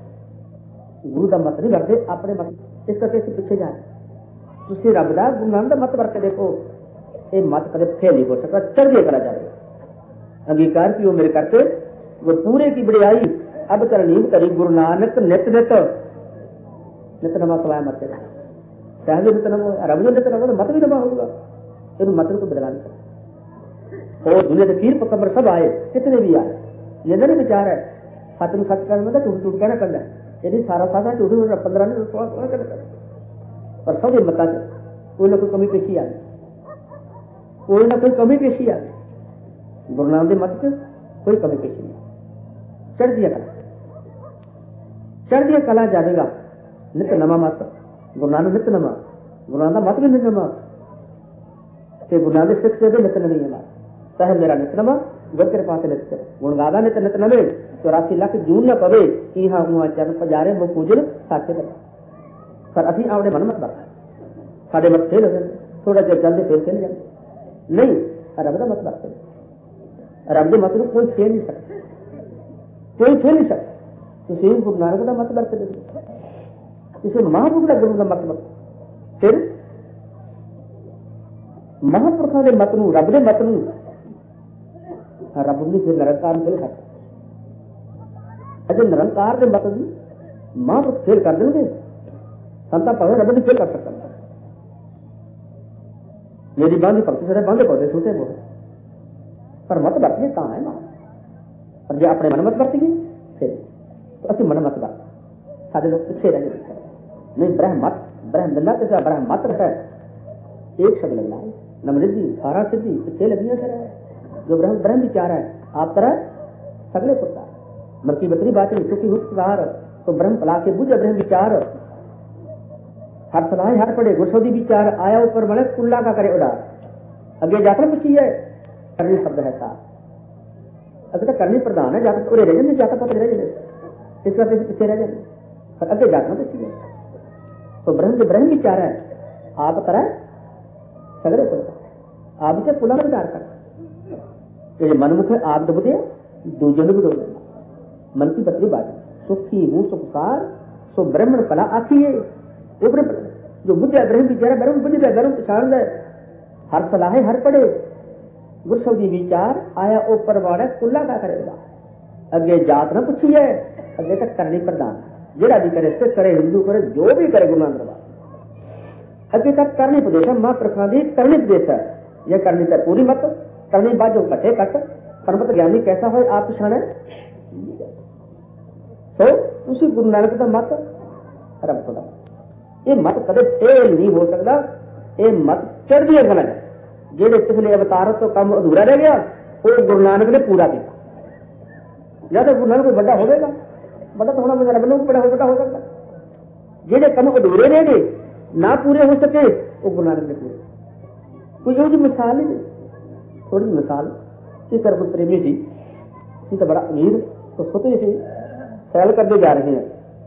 गुरु दा मत नहीं वरते, अपने मत। इस करके असीं पिछे जा तुसीं रब दा गुरु नानक दा मत वरत के देखो, ये मत कदे फेल नहीं हो सकता, चढ़िए करा जाएगा। अंगीकार की वो मेरे करते वो पूरे की बड़ाई अब करनी करी गुरु नानक नित नित नित नमा सवाया मत सहज नित नमो रब जो नित नमो तो मत भी नमा होगा। इन मत को बदला नहीं सकता। और दुनिया के पीर पकबर सब आए, कितने भी आए, ये नहीं विचार है सच में सच करना तो झूठ झूठ कहना करना यदि सारा साधा झूठ पंद्रह ने सोलह सोलह कहना पर सब मत कोई ना कोई कमी पेशी आ कोई ना कोई कमी पेशी आ गई। गुरु नानक के मत च कोई कमी पेशी नहीं। चढ़ दिया कला चढ़ दिया कला जाएगा नित नमा मत। गुरु नानक नित नमा, गुरु नानक मत भी नित नमा, गुरु नानक सिख से नित नवी है। सह मेरा नित नमा गुर कृपा से नित गुण गादा नित नित नवे चौरासी लाख जून न पवे कि हाँ उहाँ चरण पजारे वो पूजन साचे कर। पर असीं अपने मन मत बरत साडे मत फेल हो जाते, थोड़ा देर चलते फिर फेल जाते नहीं। रब का मत वरते, रब के मत को कोई फेल नहीं सकता, कोई फेल नहीं सकता। तुसीं गुरु नानक का मत वरते किसी महापुरुष का गुरु का मत वरत, फिर महापुरुषों के मत नूं रब के मत नूं रब नहीं फिर निरंकार फेल कर अजे निरंकार के मत नूं महापुरुष फेल कर देंगे। संता भगत रब नहीं फेल कर सकता। मेरी बांधी भक्ति से बांधे पौधे छूटे बोले पर मत वरतिए कहाँ है मां। पर जो अपने मन मत वरतिए फिर तो असि मन मत वरत सारे लोग पिछे रह गए। नहीं ब्रह्म मत ब्रह्म बिंदा के ब्रह्म मत है एक शब्द लगना है नमृद्धि सारा सिद्धि पिछे लगी है। जो ब्रह्म ब्रह्म विचार है आप तरह सगले पुरता मन की बतरी बात सुखी हुस्कार तो ब्रह्म पला के बुझ ब्रह्म विचार हर सलाह हर पड़े गुरसौदी विचार आया ऊपर बने कुल्ला का करे उड़ा अगे जाकर पूछी है करनी शब्द है साथ अगर तक करनी प्रधान है जाकर पूरे रह जाते जाकर पता रह जाते इस करके पीछे रह जाते पर अगे जाकर पूछी है तो ब्रह्म जो ब्रह्म विचार है आप तरह सगले पुरता आप इसे कुल्ला विचार कर मनमुख है आप डुबते दूजे भी डुब मन की बतरी बात सुखी हूं सुखसार सो ब्रह्मण पला आखिए जो बुझे ब्रह्म विचार ब्रह्म बुझे ब्रह्म पछाण दे हर सलाह हर पढ़े गुरसौदी विचार आया ओ परवाण कुल्ला का करेगा अगे जात न पूछी है अगे तक करनी प्रधान जेड़ा भी करे सिख करे हिंदू करे जो भी करे गुरु नानक दरबार अगे तक करनी उपदेश मां प्रसादी करनी उपदेश है यह करनी तो पूरी मत करनी बाजो कटे कट परमत ज्ञानी कैसा हो आप पछाणे तो उसी गुरु नानक का मत रब खुदा ये मत कदे फेल नहीं हो सकता। ये मत चढ़दियां गल है जेडे पिछले अवतार तो काम अधूरा रह गया वो गुरु नानक ने पूरा किया। या तो गुरु नानक कोई बड़ा होगा बड़ा तो होना मुझे रब लोग बड़ा हो बड़ा हो सकता जेडे काम अधूरे रह गए ना पूरे हो सके वो गुरु नानक ने पूरे कोई जो मिसाल ही थोड़ी जी मिसाल इस तरह कोई प्रेमी थी तो बड़ा अमीर तो सोते थे सैल करते जा रहे हैं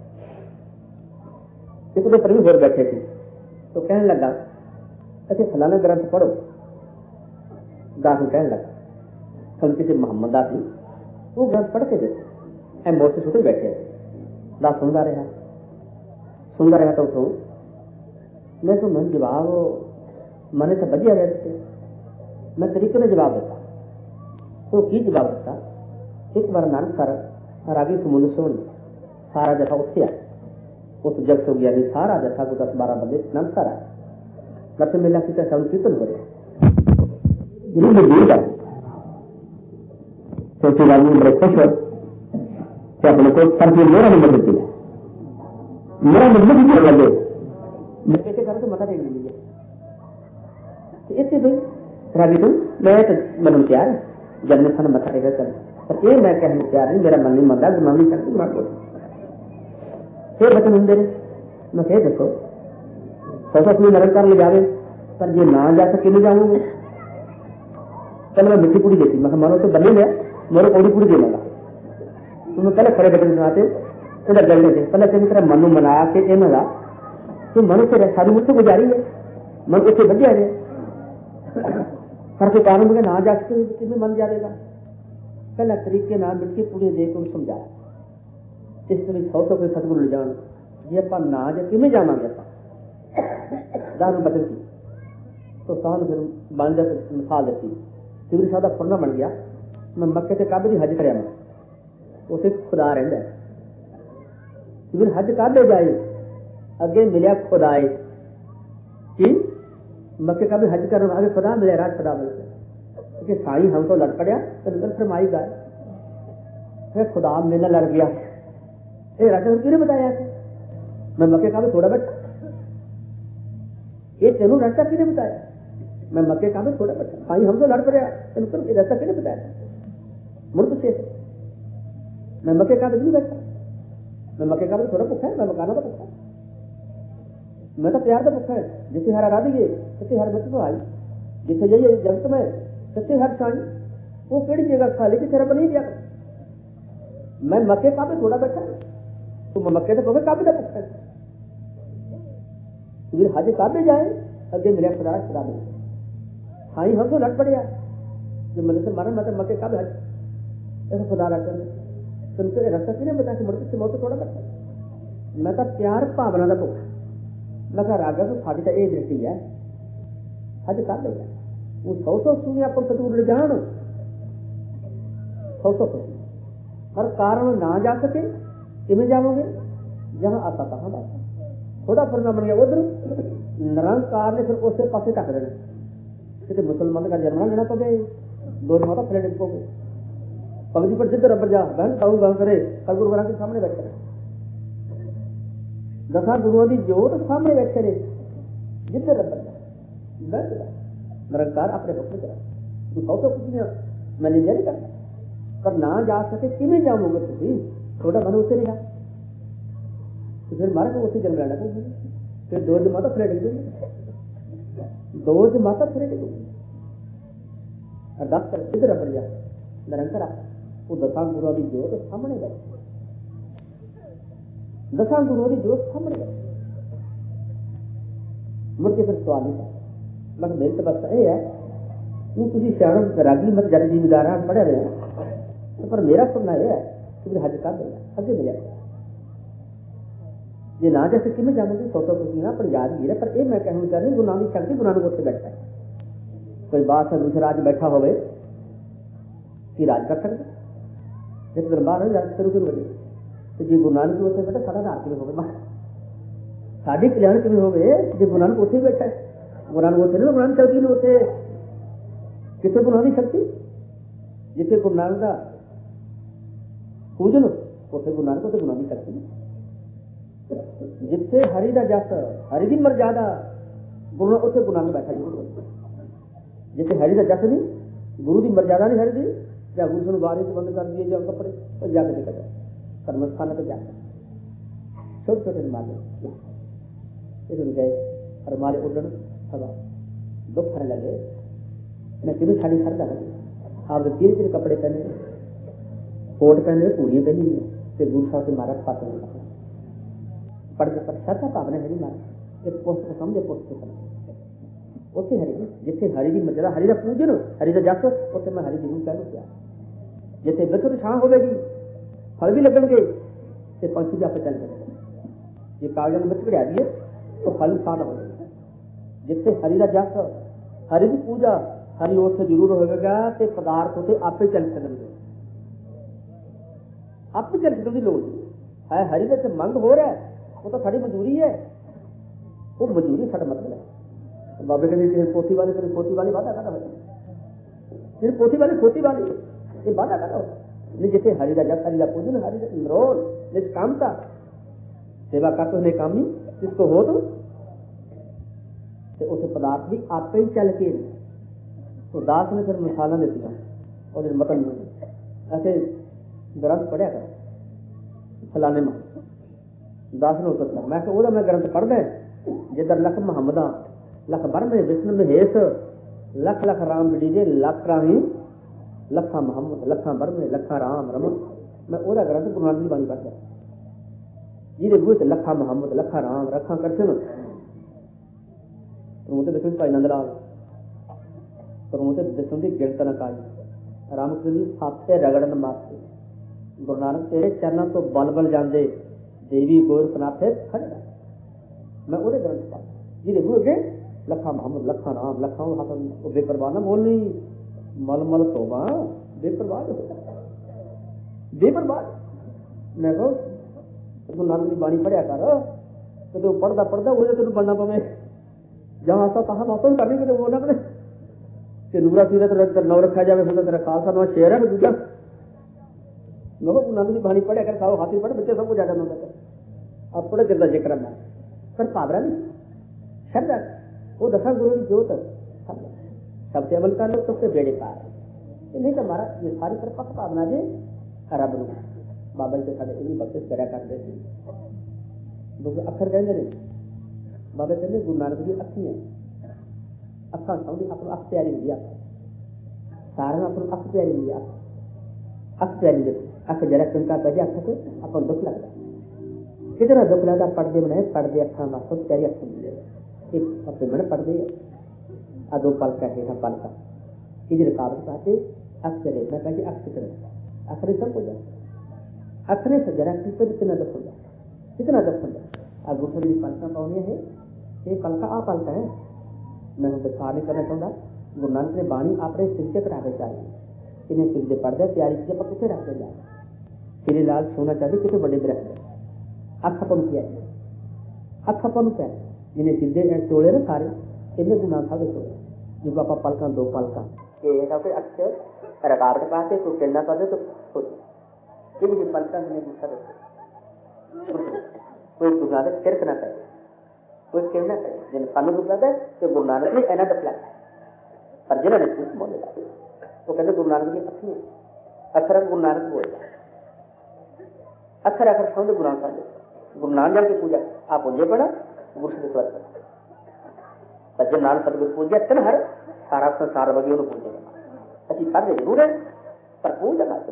एक तो प्रेमी होर बैठे थे तो कहने लगा अच्छा फलाना ग्रंथ पढ़ो दास कहने लगा हम किसी मोहम्मद दास वो ग्रंथ पढ़ के देते ऐ मोर से सोते बैठे दास सुनता रहा सुनता रहा तो उसको मैं तो मन जवाब मने तो बजिया रहे मैं तरीके ने जवाब देता वो की जवाब देता एक बार नानक सर रागी समुद्र सोनी सारा जथा उत्थे आया उस जग सो गया नहीं सारा जथा को दस बारह बजे नानक सर आया दर्शन मेला की साउंड कीर्तन हो रहा बड़े खुश हो अपने को सर की मोहरा नंबर देती है, मोहरा नंबर भी कर लगे कैसे करे तो मता टेक लीजिए इतने भाई रागी तुम मैं तो मन तैयार है जन्म स्थान मथा टेका कर, पर ये मैं कहने तैयार नहीं, मेरा मन नहीं मन रहा, गुरु नहीं शक्ति मार को फिर बचन होंगे मैं कह दसो सौ सौ अपनी निरंकार ले जावे पर जो ना जा सके नहीं जाऊंगे। पहले मैं मिट्टी पूरी देती, मैं मानो तो बने लिया मेरे पूरी पूरी दे लगा तो मैं पहले खड़े बचन सुनाते इधर गलने थे पहले तेरी तरह मनु मना के ये लगा तो मन से सारी मुझसे गुजारी है मन उसे बढ़िया है हर के कारण मुझे ना जा सके किमें मन जाएगा। पहला तरीके ना मिट्टी पूरी दे के समझाया इस तरह सौ सौ कोई सतगुरु ले जान जे आप ना जा किमें जावांगे आप दारू बदल की तो सानू फिर बन जा मिसाल दी तिवरी साहब का फुरना बन गया मैं मक्के ते काबे की हज करया मैं उसे खुदा रहिंदा तिवरी हज काबे जाए अगे मिलिया खुदाए कि मक्के काबे हज कर आगे खुदा मिले राज खुदा मिले कि साई हम तो लड़ पड़िया तो निकल फरमाई गए फिर खुदा मेरे लड़ गया ये राजा किने बताया मैं मक्के काबे थोड़ा बैठा ये तेनू रास्ता किने बताया मैं मक्के काबे थोड़ा बैठा साई हम तो लड़ पड़िया तेन रास्ता किने बताया मुड़ पूछे मैं मक्के काबे नहीं बैठा मैं मक्के काबे थोड़ा भुखा है मैं मकाना का भुखा मैं तो प्यार का भुखा है जिसे हर आराधिए सच्चे हर बच्चे आई जिसे जाइए जगत में सच्चे हर साई वो केड़ी जगह खाली कि तेरा बनी गया मैं मक्के काबे थोड़ा बैठा तो मैं मक्के तो कबे काबे का भुखा है फिर हज काबे जाए अगे मिले खुदा खुदा मिले साई हम तो लड़ पड़िया जो मन से मारा मतलब मक्के काबे हज ऐसा खुदा रखा तुमको रास्ता किने बता के मुड़ते से मौत थोड़ा बैठा मैं तो प्यार भावना का भुखा मैं कहा रागा तो साड़ी तो यह दृष्टि है हज कर लेगा वो सौ सौ सुनिया आप सतगुरु ले जान सौ सौ सुनिया हर कारण ना जा सके किमें जाओगे जहां आता तहां बात थोड़ा फरना बन गया उधर निरंकार ने फिर उस पासे ढक देना कितने मुसलमान का जन्म लेना पवे दो माता फले डिग पोगे पगजी पर जिधर रबर जा बहन ताऊ गांव करे कल गुरु के सामने बैठे दसा गुरुओं की जोत सामने बैठे रहे जिधर रबर जा निरंकार अपने पक्ष करा तू सौ सौ खुशियां मैं नहीं करता पर ना जा सके किमें जाओगे तुम थोड़ा मन उसे रहा तो फिर मारा को उसे जन्म लेना पड़ेगा फिर दो जमाता फिर डिग देंगे दो जमाता फिर डिग अरदास कर जिधर रबर जा निरंकार वो दसा गुरुओं की जोत सामने बैठे दसा गुरुओं की जोत सामने बैठे मुड़ के फिर सवाल नहीं था मैं मेरी तो बस ये है वो तुम सियाण रागी मत जट जिमीदार पढ़े रहे हैं पर मेरा सुनना यह है कि मेरे हज कर देगा अगे मिले जे ना जैसे कि मैं जाऊंगी सौ सौ कुछ पर याद भी है पर यह मैं कहना चाह रही गुरु नानक की शक्ति गुरु नानक उत्थे बैठा है कोई बात है दूसरा राज बैठा हो कि राज कर सकते जिस दरबार है राज करो करो बजे तो जी गुरु नानक उत्थे बैठा सारा राज किमें होगा साड़ी कल्याण किमें हो गए जो गुरु नानक उत्थे बैठा है गुरु नानक उत्थे नहीं गुरु नानक शक्ति ने उत्थे कितने गुरु नानक शक्ति जिथे गुरु नानक का पूजन उत्थे गुरु नानक उत्थे गुरु नानक शक्ति जिथे हरि का जस हरि की मर्यादा गुरु उत्थे गुरु नानक बैठा जरूर जिथे हरि का जस नहीं गुरु की मर्यादा नहीं हरि की या गुरु सुन बारी से बंद कर दिए जो कपड़े तो जाके देखा जाए कर्म स्थान पर जाकर छोटे छोटे माले गए और माले उड़न हवा दुख खाने लगे मैं किमें साड़ी खरीदा लगी आप तीन तीन कपड़े पहने कोट पहने पूड़ियां पहनी हुई तो गुरु साहब से मारा पाते पढ़ते पर श्रद्धा भावना है मारा एक पोस्ट को समझे पोस्ट को समझे उत्थे हरि जिथे हरि की मर्यादा हरि का पूजन हरि का जस उत्थे मैं हरि जरूर कहूँ क्या जिथे बिरखत छां होगी फल भी लगनगे तो पंछी भी आप चल जाएंगे जे कागजां में चढ़ा दिए तो फल छां हो जाएगा जिथे हरि का जस हरि की पूजा हरि उत्थे जरूर होगा तो पदार्थ उत्थे आपे चल सकते आपे चल सकने की लोड़ है हरि का मंग हो रहा है वो तो साड़ी मजबूरी है वो मजबूरी साਡਾ मतलब है बाबे कहते पोथी वाले कभी पोथी वाली बात आता फिर पोथी वाली खोती वाली ये बात आता नहीं जिथे हरि का जप, हरि का पूजन, हरि का निरोल, निष्कामता, सेवा कर तो निकामी जिसको हो तो उसे पदार्थ भी आप ही चल के। तो दास ने फिर मिसाल दी और जो मतन ऐसे ग्रंथ पढ़िया कर फलाने में दास ने उत्तर दिया, मैं कहता मैं ग्रंथ पढ़ दें जिधर लख मुहम्मदा लख बर में विष्णु में हेस लख लख राम डीजे लख राही लखा मुहम्मद लखा बर में लखा राम रमन। मैं ओदा ग्रंथ गुरु नानक दी बाणी पढ़दा जिहदे बूहे ते लखा मुहम्मद लखा राम रखा कृष्ण प्रमोते विष्णु भाई नंद लाल प्रमोते विष्णु की गिणत न काई रामकृष्ण जी साथे रगड़न माथे गुरु नानक तेरे चरणों तो बल बल जाते देवी गोरख नाथे खड़े। मैं ओदे ग्रंथ पढ़ जिहदे बूहे लखा मुहम्मद लखा राम लखा हाथन बेपरवाह ना बोलनी मल मल तोबा बेपरवाह बेपरवाह। मैं कहो गुरु नानक की बाणी पढ़िया कर तो पढ़ता पढ़ता वो तेन बनना पवे जहां सा तहां वापस करनी कि वो ना करे कि नूरा सीरत नौ रखा जाए फिर तेरा खालसा नवा शेर है दूजा। मैं गुरु नानक की बाणी पढ़िया कर खाओ हाथी पढ़ बच्चे सबको ज्यादा ना कर अब थोड़े चिर का जिक्र है पर पावरा नहीं शब्द वो दसा गुरु की जोत सबसे अमल कर लो सबसे बेड़े पार नहीं तो हमारा ये सारी तरफ पक्का भावना जी रब नूं बाबा जी साढ़े इन्नी बख्शिश करा करते थे लोग अखर कहते हैं बाबा कहते गुरु नानक जी अखी है अखा समझी अपनी अख प्यारी हुई अख सारे अपनी अख प्यारी हुई अख अख प्यारी देखो अख जरा चमका पै जाए अख से अपन दुख लगता कितना दुख लगता पढ़ते बनाए पढ़ते अखा वास्तव प्यारी अख मिले एक अपने मन पढ़ते आ दो पलका है पलका इधर काबत पाते अक्षर मैं कहती अक्षर अखरे सब हो जाए अखरे से जरा कितना दुख हो जाए कितना दुख हो जाए आ दूसरे की पलका पाने है ये पलका आ पलका है। मैं दिखा नहीं करना चाहता गुरु नानक ने बाणी अपने सिर से कटा के चाहिए इन्हें सिर से पढ़ते प्यारी चीजें पर कितने रखते जाए श्री लाल सोना चाहते कितने बड़े भी रखते अख अपन किया अख अपन क्या जिन्हें सीधे चोले ना सारे इन्हें गुरु नानक साहब चोले जो आप पलका दो पलका ये है अक्षर रकावट पाते तो कहना पाते तो खुद ये पलका मैंने दूसरा कोई गुरु नानक तिरक ना करे कोई कहना करे जिन्हें सानू दुख लगता है तो गुरु नानक ने इन्हें दुख लगता है पर जिन्हें नहीं बोले वो कहते गुरु नानक की अखी अखर गुरु नानक बोलता अखर अखर समझ गुरु नानक गुरु नानक की पूजा आप पूजे पड़ा गुरु से स्वर पड़ा सज्जन नानक सतगुरु पूजा तन हर सारा संसार वगे उन्होंने पूजा अच्छी पढ़ते जरूर है पर पूजा ना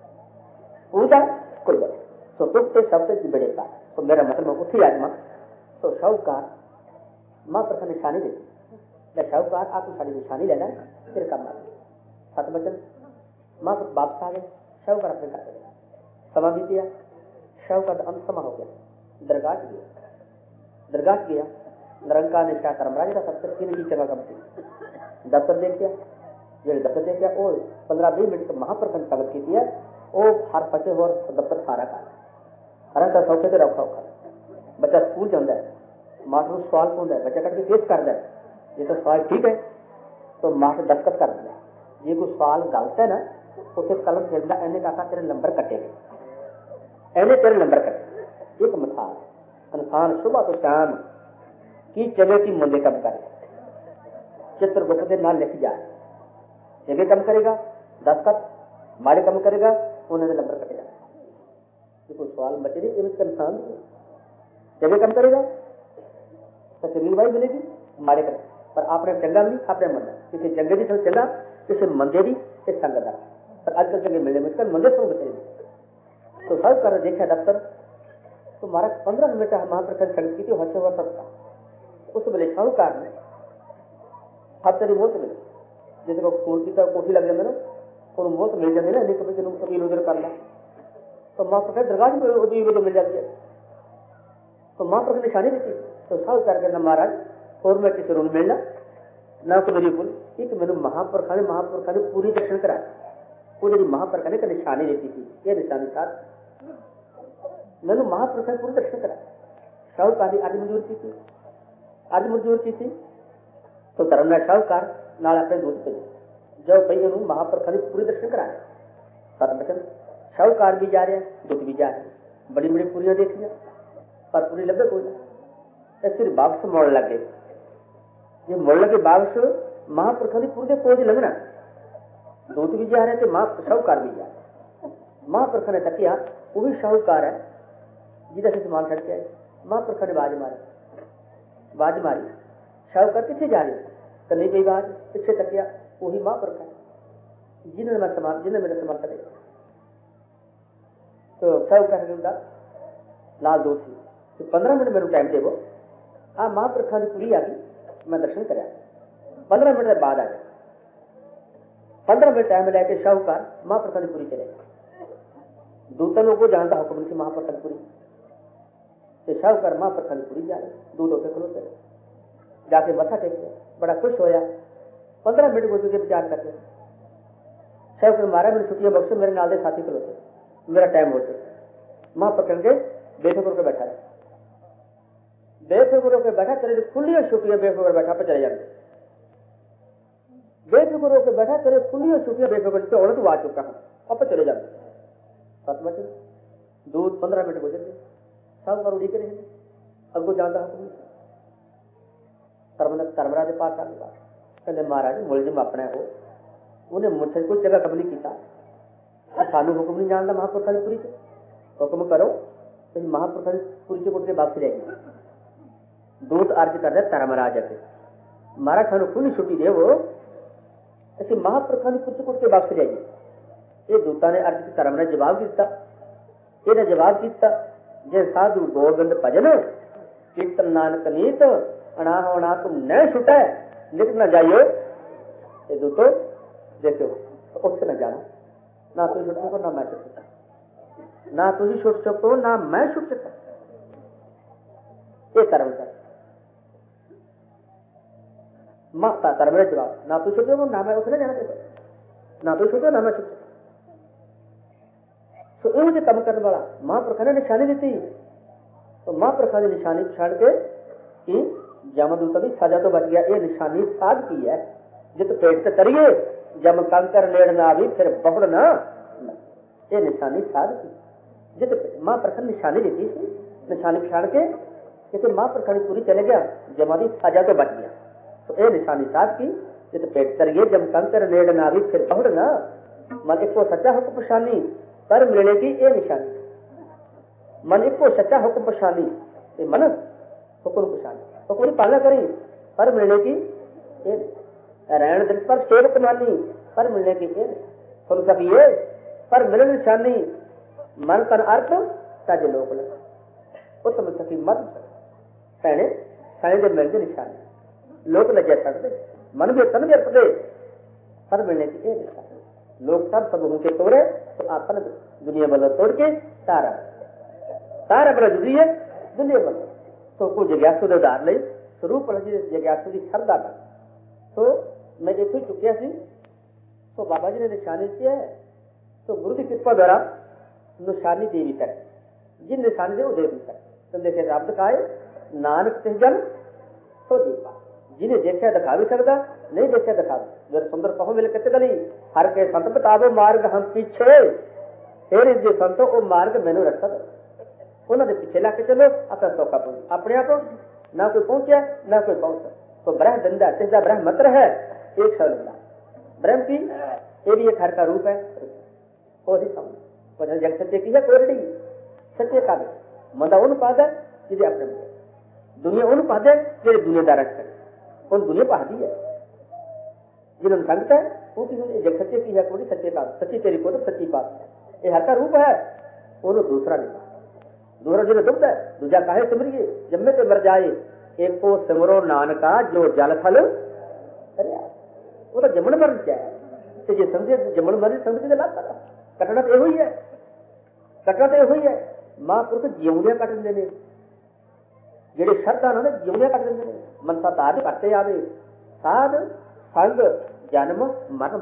पूजा कोई बात सो दुख के शब्द की बड़े का तो मेरा मतलब उठी आत्मा तो शाहूकार मां पर निशानी देती जब शाहूकार आपको साड़ी निशानी लेना फिर कम आ सत बचन मां पर वापस आ गए शाहूकार अपने घर चले समा बीत गया शाहूकार अंत समा हो गया दरगाह गया दरगाह गया निरंकार ने शाह धर्मराज का दफ्तर तीन की जगह कम थी दफ्तर देखिया जो दफ्तर देखिया वो पंद्रह बीस मिनट महाप्रखंड स्वागत की है वो हर फटे और दफ्तर सारा का हर का सौखे से रखा होगा बच्चा स्कूल जाता है मास्टर सवाल पूछता है बच्चा कट के पेश करता है ये तो सवाल ठीक है तो मास्टर दस्तखत कर दिया ये कोई सवाल गलत है ना उसे कलम खेलता इन्हें कहा तेरे नंबर कटेगा इन्हें तेरे नंबर कटे एक मिसाल इंसान सुबह तो शाम की जगह की मुंडे कम करे चित्रगुप्त के नाल लिख जाए जगह कम करेगा दस्तखत मारे कम करेगा उन्होंने नंबर कटेगा कोई सवाल बचे नहीं इमेज का इंसान जगह कम करेगा तो जमीन भाई मिलेगी मारे कर पर आपने चंगा भी आपने मन किसी चंगे की संग चंगा किसी मंदे की किस संगत पर आजकल चंगे मिलने मुश्किल मंदिर सब बचे तो सब कर देखा दफ्तर तो हमारा पंद्रह मिनट महाप्रखंड संगत की थी हसे हुआ सबका उस वेले शाहूकार ने हफ्ते की मौत मिली जिस खून की कोठी लग जाए ना उन्होंने मौत मिल जाती है ना कभी तेन अपील उधर कर ला तो मां प्रखंड दरगाह में उदो मिल जाती है तो मां प्रखंड निशानी देती तो शाहूकार कहना महाराज और मैं किसी को मिलना ना को मेरी भूल एक मैंने महापुरखा ने महापुरखा ने पूरी दर्शन कराया वो जी महापुरखा ने निशानी देती थी ये निशानी साथ मैंने महापुरखा ने पूरी दर्शन कराया शाहूकार ने आज मंजूर की थी आज मंजूर की थी तो धर्मराज शाहूकार नाल अपने दूत भेजे जो भाई उन्होंने महापुरखा ने पूरी दर्शन कराया सत बचन शाहूकार भी जा रहे हैं, दुख भी जा रहे हैं, बड़ी बड़ी पूरियां देखिया पर पूरी लगे कोई ना, फिर वापस मुड़ लगे। जे मुड़ लगे वापस महापुरखों की पूरी कोल च लंघना, दूत भी जा रहे थे, मां शाहूकार भी जा रहे। महापुरखों ने तकिया, वो भी शाहूकार है जिदा से समान छड़ के आए। महापुरखों ने आवाज मारी, आवाज मारी, शाहूकार कितने जा रहे? तो नहीं कोई आवाज, पिछे तकिया, वही महापुरख है जिन्होंने मैं समान जिन्हें मेरा समान करे। तो शाहूकार ने लाल दूत सी, तो पंद्रह मिनट मेरे टाइम देवो, आ महापुरखों की पूरी आ गई, मैं दर्शन कराया, पंद्रह मिनट के बाद आ गया। पंद्रह मिनट टाइम लैके शाहूकार महापुरखों की पूरी चले गए। दूतों को जानता हुक्म नहीं महापुरखों की पूरी, शाहूकार महापुरखों की पूरी जा रहे, दूत होते खलोते जाके मत्था टेक, बड़ा खुश होया। पंद्रह मिनट गुजर के विचार करके शाहूकार मारा, मेरी छुट्टियां बख्शो, मेरे नाल दे साथी खलोते, मेरा टाइम हो चुका। महापुरख के बेफिक्र होकर बैठा है, बेफिक्र होकर बैठा, तेरे खुलियां छुट्टियां बेफिक्र होकर बैठा पर चले जाते, बेफिक्र होकर बैठा, तेरे खुलियां छुट्टियां बेफिक्र से औरत आ चुका हूं, आप चले जाते। सत बजे दूध पंद्रह मिनट गुजर गए, शाहूकार उड़ी करे अगो जाता हुक्म धर्मराज के पास आ गया, कहते महाराज मुलजिम अपना हो, उन्हें मुझसे कोई जगह कम नहीं किया, सानू हुक्म नहीं जानता महापुरखों की पूरी से, हुक्म करो तो महापुरखों की पूरी से उठ के वापस रहेगी। दूत अर्ज कर रहे धर्मराज अगे, महाराज सानू खुली छुट्टी दे, वो ऐसे महापुरखों की पूरी से उठ के वापस रहेगी। ये दूता ने अर्ज धर्म ने जवाब दिता, ये जवाब दिता, जे साधु गोविंद भजन कीर्तन नानक नीत अनाह अना तुम न छुटा लिख न जाइयो। ये दूतो देखो उठ न जाना, ना तुम छुट सको ना मैं छुट सकता, ना तुम छुट सको ना मैं छुट सकता। ये कर्म कर माता कर्म ने जवाब, ना तू छुटो ना मैं उठने जाना, ना तू छुटो ना मैं छुट। तो ये मुझे कम करने वाला महापुरखों ने निशानी दी, तो महापुरखों की निशानी पछाड़ के कि जमदूत की सजा तो बच गया। ये निशानी साध की है, जित पेट से करिए जम कंकर लेड़ ना भी फिर बहुड़ ना, ये निशानी साध की, जित महापुरख ने निशानी दी थी, निशानी पछाड़ के किसी महापुरख की पूरी चले गया, जमा की सजा तो बच गया। तो ये निशानी साध की, जित पेट करिए जम कंकर लेड़ ना भी फिर बहुड़ ना, मन एक सच्चा हुक्म पछानी पर मिलने की ये निशानी, मन एक सच्चा हुक्म पछानी मन हुक्म पछानी, हुक्म की पालना करी पर मिलने की ये रहन दिल पर सेवक मानी पर मिलने की ये सुन सकिए पर मिलन निशानी, मन तन अर्थ तज लोक उत्तम सखी मत कहने साई दे मिलने निशानी, लोक लज्जा सकते मन भी तन भी अर्थ दे पर मिलने की ये निशानी। लोग सब सब होंगे तोड़े तो आपन दुनिया वाला तोड़ के तारा तारा बड़ा जुड़ी है दुनिया वाला। तो को जिज्ञासु दे उधार ले स्वरूप जी जिज्ञासु की श्रद्धा का, तो मैं इतों चुकिया सी, तो बाबा जी ने निशानी किया है, तो गुरु की कृपा द्वारा निशानी दे भी तक, जिन निशानी दे वो दे भी तक। तो देखे रब काए नानक ते जन तो दीपा, जिन्हें देखा दिखा भी सकता, नहीं देखा दिखा मेरे सुंदर कहो मिल कितने गली हर के संत बतावो मार्ग हम पीछे, फिर जो संतो वो मार्ग मैनू रस्ता दो, उन्होंने पीछे लाके चलो अपना सौखा पहुंच, अपने आप ना कोई पहुंचा ना कोई पहुंचा। तो ब्रह दंदा तिजा ब्रह मत है एक शब्द ब्रह्म की, ये भी एक हर का रूप है, और ही समझ जग सत्य की है कोरडी सत्य का मंदा उन पाद जिसे अपने दुनिया उन पाद जेडे दुनियादार करे उन दुनिया पहाड़ी है, जिन्होंने संगत है वो किसी जग सत्य की है कोई सच्चे का सच्ची तेरी को तो सच्ची बात ये हर का रूप है, वो दूसरा नहीं दूसरा जिन्हें दुख है दूजा काहे सिमरिए जम्मे ते मर जाए, एक को सिमरो नानका जो जल फल अरे वो तो जमन मर जाए तो जे समझे जमन मर समझे लाभ करा कटना तो यही है, कटना तो यही है। महापुरुष जिउंदियां कट देंगे ने, जेडे श्रद्धा ने जिउंदियां कट देंगे ने, मनसा तार कटते आवे साध संग जन्म मरण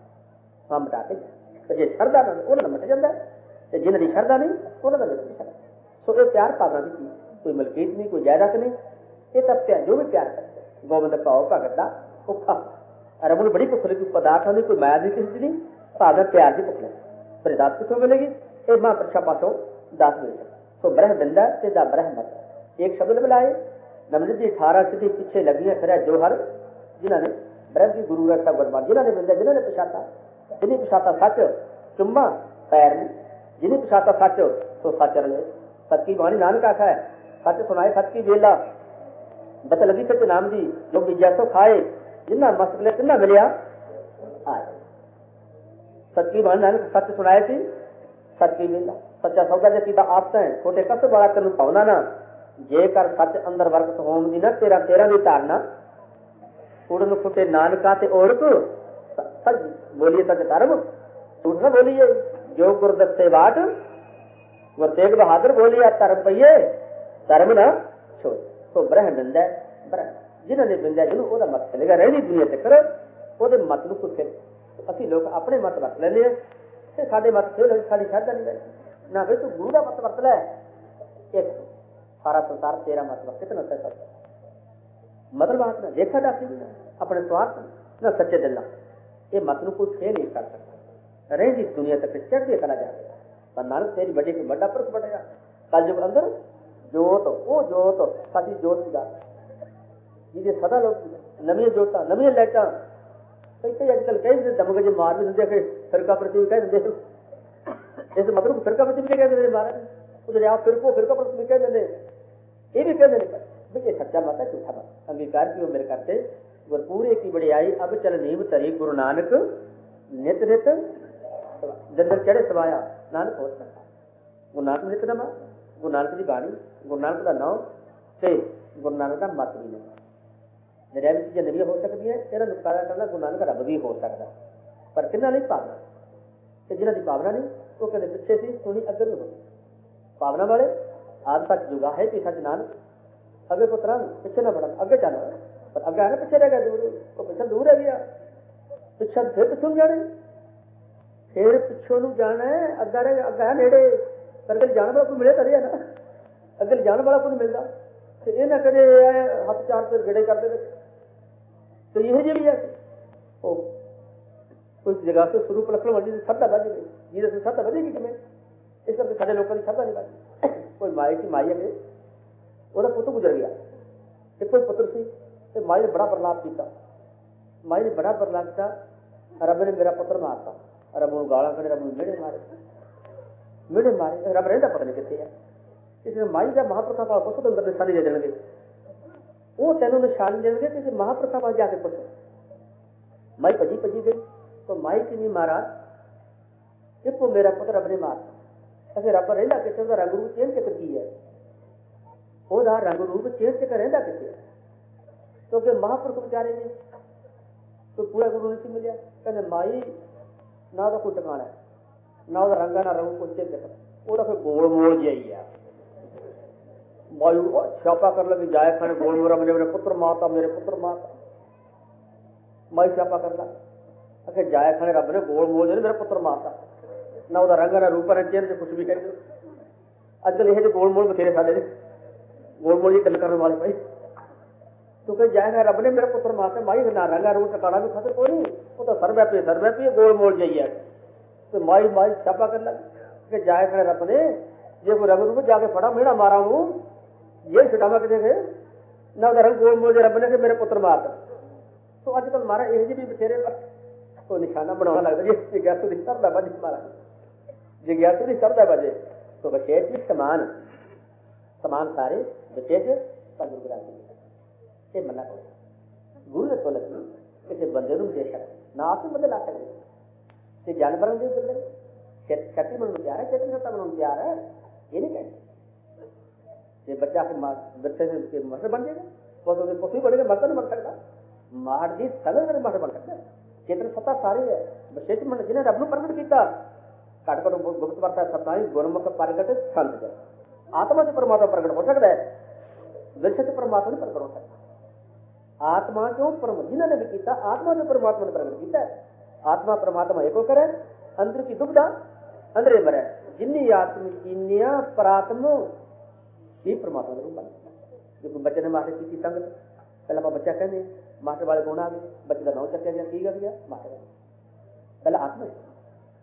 हम मिटाते तो जे श्रद्धा ने उन्होंने मिट जाता है, जिन्हें की श्रद्धा नहीं उन्होंने मिट नहीं सकता। सो ये प्यार भावना की चीज, कोई मलकीत नहीं कोई जायदाद नहीं, ये सब प्यार जो भी प्यार करते गोविंद पाओ भगत का भुखा रमन बड़ी भुख लगी पदार्थ नहीं कोई माया नहीं किसी नहीं भावना प्यार की भुख लगी, परिदात कितों मिलेगी ये महापुरुषों पासों दास मिल सकता। सो ब्रह बिंदा ते दा ब्रह मत एक शब्द मिलाए नमन जी अठारह सिद्धि पिछे लगी फिर जो हर जिन्होंने ब्रह्म की गुरु रक्षा गुरबान जिन्होंने बिंदा जिन्होंने पछाता जिन्हें पछाता सच चुम्मा पैर में जिन्हें पछाता सच तो सच रले सच की बाणी नानक आखा है सच सुनाए सच की बेला बत लगी सच नाम दी जो बीजा सो खाए जिन्ना मस्त मिले तिन्ना मिलिया आए सच की बाणी नानक सच सुनाए थी सच की बेला सच्चा सौदा जे कीता आपता है छोटे कस बड़ा तेन पाउना ना जे कर सच अंदर वर्गत होम दी ना तेरा तेरा दी धारना उड़न फुटे नानका ते ओढ़ सच बोलिए सच धर्म झूठ न बोलिए जो गुरदत्ते बाट गुर तेग बहादुर बोलिए धर्म पईए धर्म न छोड़ सो ब्रह बिंदा ब्रह जिन्होंने बिंदा जिन्होंने ओदा मत चलेगा रहनी दुनिया तक ओदे मत नूं कुछ असीं लोग अपने मत वरत लैंदे आ ते साडे मत फेल साडी श्रद्धा नहीं रहती ना वे तू गुरु दा मत वरत लै एक सारा संसार तेरा मत वरत कितना सच मतलब बात ना देखा दासी अपने स्वार्थ ना सच्चे दिल ये मत नूं कोई फेल नहीं कर सकता रही दुनिया तक चढ़ते कला जाए पर नानक तेरी बड़ी को बड़ा पुरख बढ़ेगा कल युग अंदर जोत वो जोत साडी जोत की गल जिहदे सदा लोग नवीं जोतां नवीं लाइटां कई अजकल कई दिंदे दमगज मार भी दिंदे फिरका प्रति भी कह दिंदे इस मतलब फिरका प्रति भी कह दिंदे महाराज वो जो आप फिरको फिरका प्रति भी कह दिंदे ये भी कह दिंदे भाई ये सच्चा मत है झूठा मत अंगीकार की मेरे करते गुरपूरे की बड़ियाई अब चल नीम तरी गुरु नानक नित नित जंदर चढ़े सवाया नानक हो सकता गुरु नानक नित नमा गुरु नानक की बाणी गुरु नानक का नाम से गुरु नानक का मत भी नहीं दरिया में चीज़ें नहीं हो सकती इन्होंने नुकारा करना गुरु नानक रब भी हो सकता पर किन्ना नहीं भावना तो जिन्हों की भावना नहीं वो कहते पिछे से सुनी अगर नहीं होती भावना वाले आद सच जुगा है कि सच नानक अगे पुत्रा पिछे ना बढ़ा अगे चल पर अगे आना पिछे रह गया दूर वो पिछा दूर रह गया पिछा फिर पिछों जाने फिर पिछों नूं जाना है अगा रह अगा नेड़े पर अगे जाने वाला कोई मिले तो ना अगे जाने वाला कोई नहीं मिलता तो ये ना कदे हथ चार से गेड़े करते रहे तो यह जी भी है वो कुछ जगह से शुरू पलखण वाली श्रद्धा बज गई जी से श्रद्धा बजेगी कि इस करके सारे लोगों की श्रद्धा नहीं बजी कोई माई की माई है वो पुत गुजर गया एक कोई पुत्र सी तो माई ने बड़ा प्रलाप किया माई ने बड़ा प्रलाप किया रब ने मेरा पुत्र मारता रब नूं गालां कढ़े रब नूं मेड़े मारे मेड़े मारे रब रहिंदा पता नहीं कित्थे है इसलिए माई का महापुरखा वाला पुछ तो अंदर निशानी दे देंगे वो तेनों निशानी देंगे किसी महापुरखा वाल जाके पुछ माई भजी भजी गई तो माई की नहीं मारा इको मेरा पुत्र रब ने मारता अगर रब रहिंदा कित्थे उहदा रंग रूप चेंज चक्कर की है ਉਹਦਾ रंग रूप चेंज चक्कर रहिंदा कित्थे क्योंकि महापुरख बेचारे ने कोई पूरा गुरु नहीं मिलिया कहते माई ना तो कोई टकाना ना वह रंगा ना रंग कुछ चेंज चक्कर वो फिर गोल मोल जिहा ही है मायू छापा कर लगी जाए खाने गोल मोरा मेरे मेरे पुत्र माता मेरे पुत्र माता माई छापा कर ला आखिर जाए खाने रब ने गोल मोल जो मेरा पुत्र माता ना वह रंग ना रूप ना चेहरे से कुछ भी कह दो अजकल यह गोल मोल बथेरे साढ़े गोल मोल गल करने वाले भाई क्योंकि जाएगा रब ने मेरा पुत्र माता माई ना रंगा रूप टकाना भी खतर कोई नहीं वो तो सर्वव्यापी सर्वव्यापी गोल मोल जाइए तो माई माई छापा कर लगी जाए खाने रब ने जे कोई रंग रूप जाके फड़ा मेरा मारा हूँ ये छुटावा कि देखे ना उधर रंग गोल मोल रब ने कि मेरे पुत्र मारता तो अजकल मारा यह भी बथेरे को निशाना बनाना लगता जी जिज्ञासु की शब्द बजे मारा जिज्ञासु की शब्द बजे तो विशेष भी समान समान सारे विशेष पर गुरु ग्रंथ ये मना करो गुरु ने तो लगी किसी बंदे दे सकते ना आप बंदे ला सकते जानवर दे बंदे छठी मन प्यार है छठी सत्ता मन प्यार है ये नहीं कहते ये बच्चा फिर बच्चे से मटर बन जाएगा पशु पशु बनेगा मरता नहीं बन सकता मार जी सगल मटर बन सकता चेतन सत्ता सारी है विशेष मन जिन्हें रब नूं प्रगट किया घट घट गुप्त वार्ता सत्ता ही गुरमुख प्रगट संत जन आत्मा से परमात्मा प्रगट हो सकता है विरसे से परमात्मा नहीं प्रगट हो सकता आत्मा क्यों परम जिन्होंने भी किया आत्मा से परमात्मा ने प्रगट किया आत्मा परमात्मा एको करे अंदर की दुविधा अंदरे मरे जिन्नी आत्म कीनिया परात्म ही परमात्मा का रूप बन जो बच्चे ने मास्टर की संगत पहले आप बच्चा कहने मास्टर वाले गुण आ गए बच्चे का नाम चक्या गया की कर गया मास्टर पहले आत्मा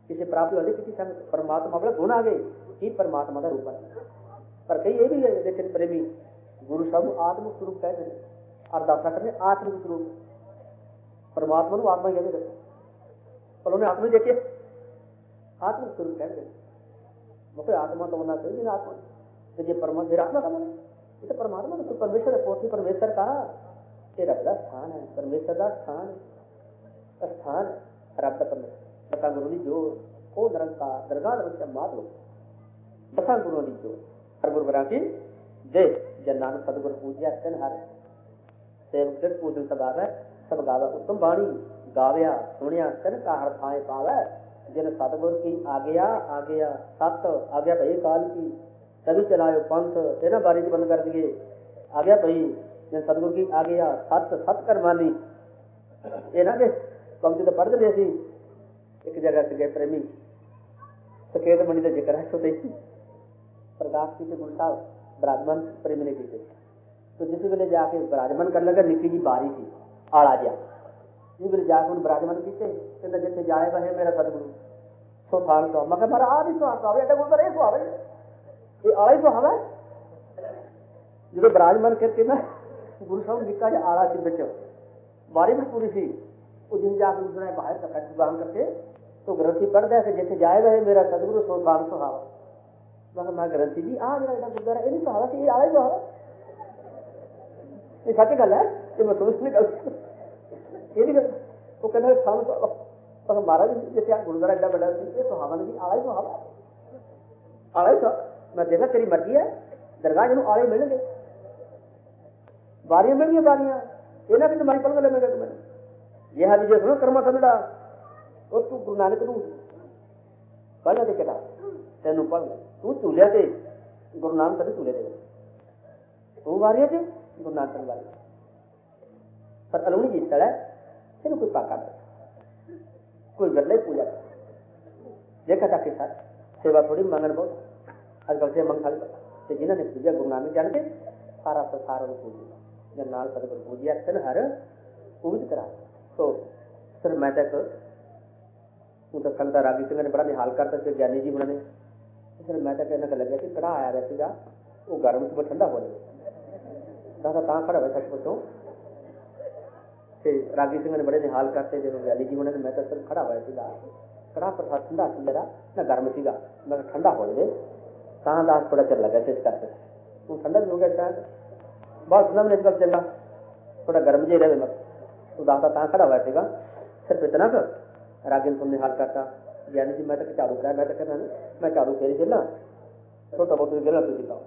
किसी प्राप्ति होती किसी संग परमात्मा वाला गुण आ गए कि परमात्मा का रूप है। पर कई ये भी है लेकिन प्रेमी गुरु सब आत्म स्वरूप कहते हैं अरदासा करने आत्मिक स्वरूप परमात्मा को आत्मा कहते हैं पर उन्हें आत्मा देखिए आत्मिक स्वरूप कहते हैं मुझे आत्मा तो होना चाहिए ना आत्मा तो ये परमात्मा फिर आत्मा का मन ये तो परमात्मा तो परमेश्वर है पोथी परमेश्वर का ये रब का स्थान है परमेश्वर का स्थान स्थान रब का परमेश्वर बता गुरु जी जो ओ निरंकार दरगाह दरगाह मात लो बता गुरु जी जो हर गुरु बरा की जय जन्नान सदगुरु पूज्या तन हर सेवक जग पूजन सब आवे सब गावा उत्तम बाणी गावया सुनिया तन का हर थाए पावे जिन सतगुरु की आज्ञा आज्ञा सत आज्ञा भई काल की तभी चलायो पंथ तेना बारी बंद कर दिए आज्ञा भई जिन सतगुरु की आज्ञा सत सत कर मानी ये ना के पंक्ति तो पढ़ दे सी एक जगह से गए प्रेमी सकेत मणि का जिक्र है तो प्रकाश की गुरु साहब विराजमान प्रेमी ने की तो जिस वेले जाके विराजमान कर लगा निकी जी बारी थी आला जा जिस वेले जाके उन विराजमान कीते कहता जिथे जाए वह मेरा सतगुरु सो थान सो मैं मारा आ भी सुहाग आवे एडा गुरु ये सुहावे ये आला ही सुहावा जो विराजमान करके ना गुरु साहब निका जा आला सी बच्चो बारी भी पूरी सी वो जिस जाके दूसरा बाहर का कट बांध करके तो ग्रंथी पढ़ दे कि जिथे जाए वह मेरा सतगुरु सो थान सुहावा मैं मैं ग्रंथी जी आ जरा एडा गुरुद्वारा ये नहीं सुहावा सी ये आला ही सुहावा ये सच गल है ये मैं सोच नहीं गल ये नहीं वो कहना थान पर महाराज जैसे आप गुरुद्वारा एडा बड़ा ये सुहावा नहीं आला ही सुहावा आला ही मैं देखा तेरी मर्जी है दरगाह जिन्हों आले मिलेंगे बारियां मिल गई बारियां ये ना भी तुम्हारी पल गले में तुम्हें यह भी जो सुनो कर्मा संडा और तू गुरु नानक नू पढ़ दे केटा तेनू पढ़ तू झूलिया ते गुरु नानक तेरे झूले दे तू बारियां ते गुरु नानक वाली पर अलूनी जी स्थल है तेन कोई पाका कर कोई गले पूजा कर देखा था के साथ सेवा थोड़ी मंगन बहुत आजकल से मंग खाली जिन्होंने पूजा गुरु नानक जान के सारा संसार पूज जब नाल सतगुरु पूजिया तन हर पूज करा तो सर मैं तक हूँ तो संता रागी सिंह ने बड़ा निहाल करता से ज्ञानी जी उन्होंने सर मैं तक इन्हें लगे कि कड़ा आया वैसे वो गर्म से ठंडा हो जाए दादा ता खड़ा हुआ सच बच्चों रागी सिंह ने बड़े निहाल करते जो ज्ञानी जी उन्होंने मैं तो सर खड़ा हुआ सीगा कड़ा प्रसाद ठंडा सी जरा ना गर्म सीगा मैं ठंडा हो जाए कहाँ दास थोड़ा चल लगा इस करके तू ठंडा भी हो गया शायद बहुत ठंडा में निकल चलना थोड़ा गर्म जे रहे मत तू दासा कहाँ खड़ा हुआ सीगा सिर्फ इतना कर रागिन तुमने हाल करता ज्ञानी जी मैं तो झाड़ू कराया मैं तो कहना मैं झाड़ू फेरी चलना छोटा बहुत गिरना तू दिखाओ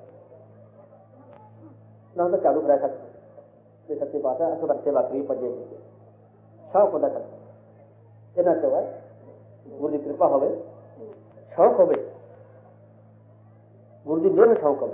ना तो झाड़ू कराया सकते सच्ची बात है अच्छे बच्चे बाकी पजे शौक होता सकता इतना चो है गुरु की कृपा हो शौक हो गुरु जी मेरे शौक हो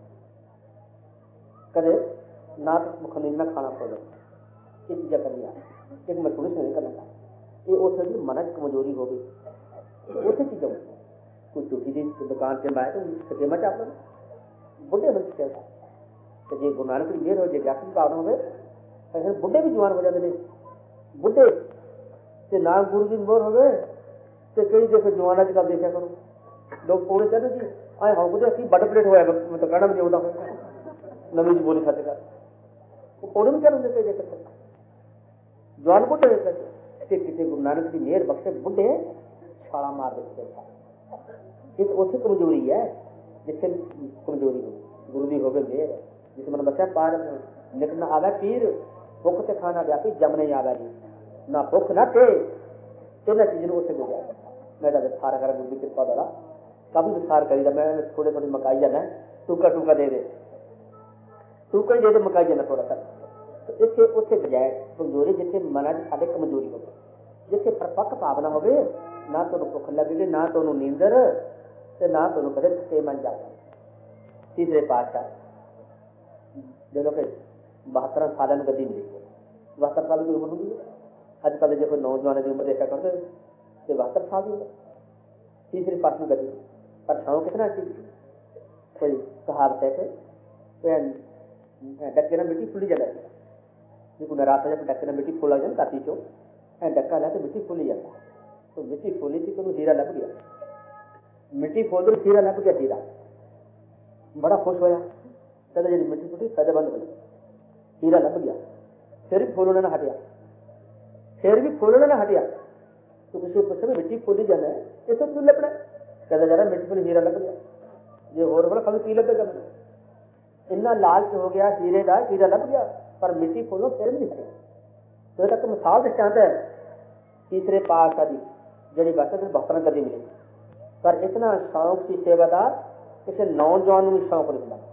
कदे ना तो खनीज ना खाना पड़े ये चीज़ा करनी आ एक मैं थोड़ी नहीं करना चाहता ये उसे भी मन की कमजोरी हो गई उसे चीज़ों कोई झूठी दी दुकान से मैं तो सकेमा चाहता बुढ़े बन चुके तो जे गुरु नानक की मेहर हो जे व्यापक भावना हो बुढ़े भी जवान हो जाते हैं बुढ़े ते ना गुरु जी मोर हो गए तो कई देखो जवान अजकल देखा करो लोग पौड़े चले जी आए हाँ बुढ़े असं बड़ प्लेट होया मैं तो कहना भी नहीं होता नवी जी बोली खाते वो पौड़े में क्या होंगे कई देख जवान बुढ़े किसी गुरु नानक की मेहर बख्शे बुढ़े छाला मार देते उसे कमजोरी है जिससे कमजोरी हो गुरु जी हो गए मेहर जिसे मैंने बच्चा पार निक ना आवे पीर भुख से खाना व्यापी जम नहीं आवे जी ना भुख ना थे इन्हें चीज ने उसे गुजरा मैं विस्तार कर गुरु की कृपा द्वारा काफी विस्तार करी मैं थोड़े थोड़ी मकाई जाना टूका टूका दे दे टूका ही दे दे मकाई जाना थोड़ा सा तो इतने उत्थे बजाय कमजोरी जिथे मन साढ़े कमजोरी हो जिथे परपक्क भावना हो ना तो भुख लगेगी ना तो नींदर ना तो कदे थके मन जाता तीसरे पातशाह देखो कि बहत्तर साल में गद्दी मिली बहत्तर साल की उम्र होगी अजकल जो कोई नौजवान की उम्र देखा करते तो बहत्तर साल की उम्र तीसरे पास में गद्दी पर शौक कितना चीज कोई कहावत है कि डक्के ना मिट्टी फुली जाता जो नराता जब डक्के ना मिट्टी फुल आ जाए ताती चो डक्का ला तो मिट्टी फुली जाता तो मिट्टी खोली थी तो हीरा लग गया, मिट्टी खोल दी हीरा लग गया, हीरा बड़ा खुश होया, कहते जी मिट्टी फुटी फायदे बंद बने, हीरा लग गया। फिर भी खोलने ना हटिया, फिर भी खोलने ना हटिया। तो किसी पूछे भी मिट्टी खोली जाना है ये तो क्यों लपड़ा, कहता जा रहा मिट्टी खोली हीरा लग गया, ये और बोला कभी की लगेगा मैंने, इन्ना लालच हो गया हीरे का, हीरा लग गया पर मिट्टी खोलो फिर भी नहीं हटिया। तो तक मिसाल दस चाहता है तीसरे पातशाह की जी बस फिर भक्तों कभी मिली, पर इतना शौक सी सेवा का किसी नौजवान भी शौक नहीं मिला,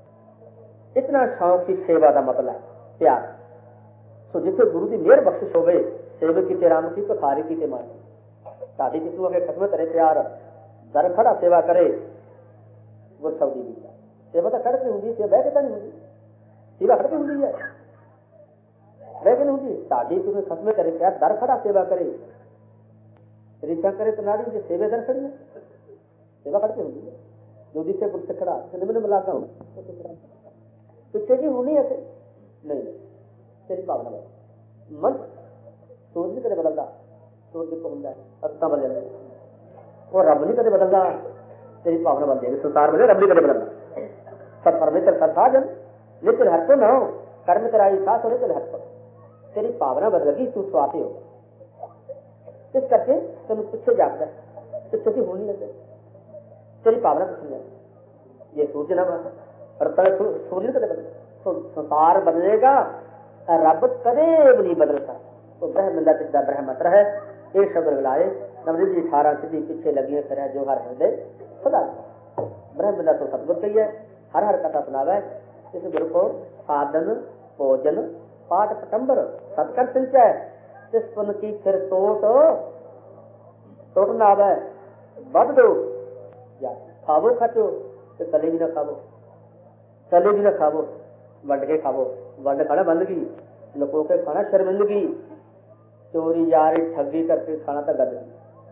इतना शौक सी सेवा का मतलब प्यार। सो जिथे गुरु की मेहर बख्शिश हो गए, सेवक की राम की पखारी की मान साड़ी किसू अगे खत्म करे प्यार, दर खड़ा सेवा करे गुर सब्दी भी सेवा तो खड़ के होंगी, सेवा बह के तो नहीं होंगी, सेवा खड़ के होंगी है बह के नहीं होंगी, साड़ी तुम्हें खत्म करे प्यार, दर खड़ा सेवा करे, रीसा करे तो नारी जो सेवे दर खड़ी है, सेवा खड़ के होंगी है, जो जिससे गुर से खड़ा तो मैंने मिला हूँ पीछे जी होनी ऐसे नहीं, तेरी भावना बदल मन सोच नहीं कदे बदलता, सोच को होंगे अक्ता बदल जाए और रब नहीं कदे बदलता, तेरी भावना बदल जाएगी, संसार में रब नहीं कदे बदलता। सत परमेश्वर सत्साजन नित्य हर तो ना हो, कर्म तेरा सास हो नित्य हर, तेरी भावना बदलेगी तू स्वाति हो, इस करके तेन पीछे जागता पीछे की होनी लगे, तेरी भावना कुछ नहीं, ये सूर्य ना बदल सूर्य कदे बदल, संसार बदलेगा रब कदे भी नहीं बदलता। तो ब्रह्म चिद्दा ब्रह्मत्र है एक शब्द मिलाए नवनिधि अठारह सिद्धि पीछे लगी फिर है जो हर हृदय सदा ब्रह्म तो सतगुर कही है, हर हर कथा सुनावे, इस गुरु को साधन भोजन पाठ पटंबर सत्कर सिंचाए, जिस पुन की फिर तोट तोट ना आवे बद दो, या खावो खचो तो तले भी ना खावो, तले भी ना खावो, वंड के खावो, वंड खाना बंदगी, लुको के खाना शर्मिंदगी, चोरी यारी ठगी करके खाना तो गंदगी,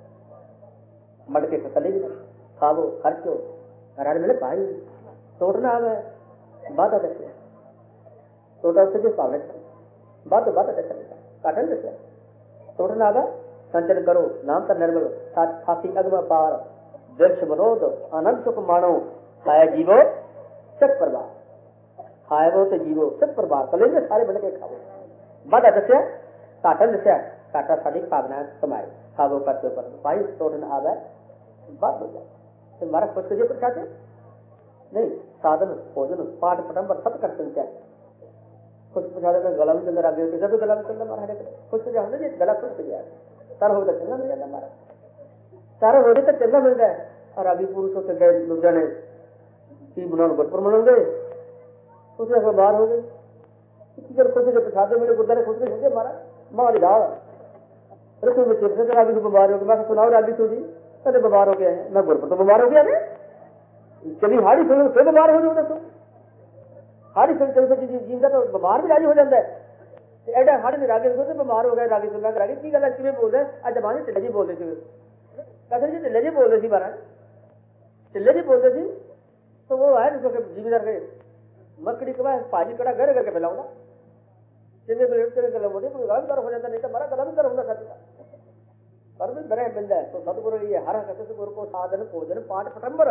मट के तले भी ना खावो खर्चो, हर मेरे भाई तोड़ना आवे बाधा दसे, तोटा उससे जिस पावे बाध बाधा दसे काटन दसे, तोड़ना आवे संचन करो नाम तर निर्मल साथी अगम पार, वृक्ष विनोद आनंद सुख मानो, खाया जीवो सत प्रभाव, खाएवो तो जीवो सत प्रभाव, कले में सारे बन के खाओ, बाधा दसिया काटन दसिया, काटा साड़ी भावना कमाए, खावो करते पर भाई तोड़ना आवे बात हो जाए, तो हमारा खुश करिए प्रसाद नहीं, साधन भोजन पाठ पटंबर सब कर सकते हैं, खुश प्रसाद का गला भी चंद्र आगे जब भी गला भी चंद्र मारा खुश हो जाए गला खुश हो जाए, सर हो तो चंगा मिल जाता हमारा, सर हो तो चंगा मिल जाए, और अभी पुरुष होते गए लुधियाने की बनाने गुरपुर मनाओगे उसे अगर बाहर हो गए खुश जब प्रसाद मिले गुरुद्वारे खुश नहीं होंगे हमारा माँ दाल रसोई में चिप्स से रागी को बीमार हो गया, मैं सुनाओ रागी तो जी कदे बीमार हो गया है, मैं गुरपुर तो बीमार हो गया है, चली हाड़ी सुनो फिर बीमार हो जाओ, दसो हाड़ी सुन चल जीवता तो बीमार भी राजी हो जाता है, एडा हाड़ी ने रागी सुन बीमार हो गया, रागी सुनना रागी की गल किमें बोल रहे अज जमाने ढिले जी बोल रहे थे, कहते जी ढिले जी बोल रहे थे महाराज, ढिले जी बोलते थे तो वो है जिम्मेदार गए मकड़ी के बाद भाजी कड़ा घर करके फैलाऊंगा, जिन्हें प्लेट तेरे गला मोटे कोई गला भी तरफ हो जाता, नहीं तो हमारा गला भी तरफ होता साथी का, पर भी बड़े मिलता है। तो सतगुरु ये हर कहते से गुरु को साधन भोजन पाठ पटंबर,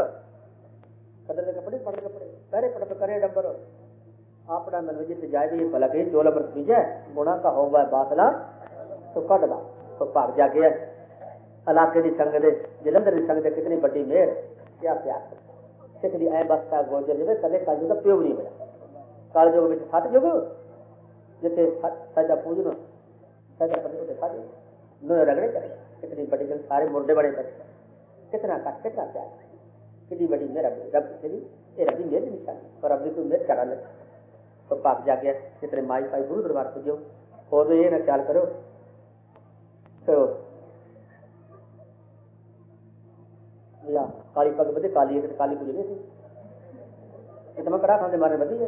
कदर कपड़े पड़ कपड़े करे पट करे डंबर, आपना मन विजित जाय भी भला के जोल अमृत विजय, गुणा का होवा बासला तो कटदा तो भाग जागे इलाके की संग दे जलंधर की संग दे कितनी बड़ी मेहर, क्या प्यार सिख दी ऐ बसता गोजर जिवे कदे कल युग प्योग नहीं होया, काल युग विच सत युग जिथे सजा पूजन सजा पढ़ो ते साधे नो रगड़े करे, कितनी बड़ी गल सारे मुर्दे बड़े बैठे, कितना कट कितना प्यार, कितनी बड़ी मेरा रब तेरी ये रब मेरी निशान, और रब को मेरे चढ़ा ले तो पाप जागे, कितने माई पाई गुरु दरबार पूजो, और ये ना ख्याल करो तो या काली पग बदे काली है काली पूज नहीं थी, इतना कड़ा खाने मारने बदी है,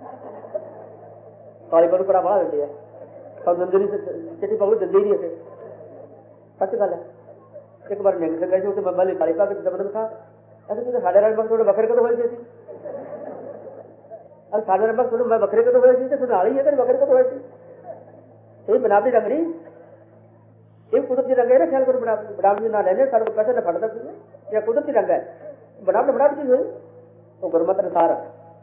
काली पग कड़ा बड़ा देती है, सब नंदनी से चिट्ठी पगड़ जल्दी नहीं है, सच गल है। एक बार निंग से गए थे मैं वाली काली पग जब था ऐसे तो साढ़े रंग थोड़े बकरे को तो हुए थे, और साढ़े रंग थोड़े मैं बकरे को तो हुए थे, सुना ही है बकरे को तो हुए थे, यही बनावटी रंग रही ये कुदरती रंग है ना, ख्याल करो। बनावटी ना लेने सारे को पैसे ना फटता या कुदरती रंग है, बनावट बनावट चीज हुई तो गुरमत अनुसार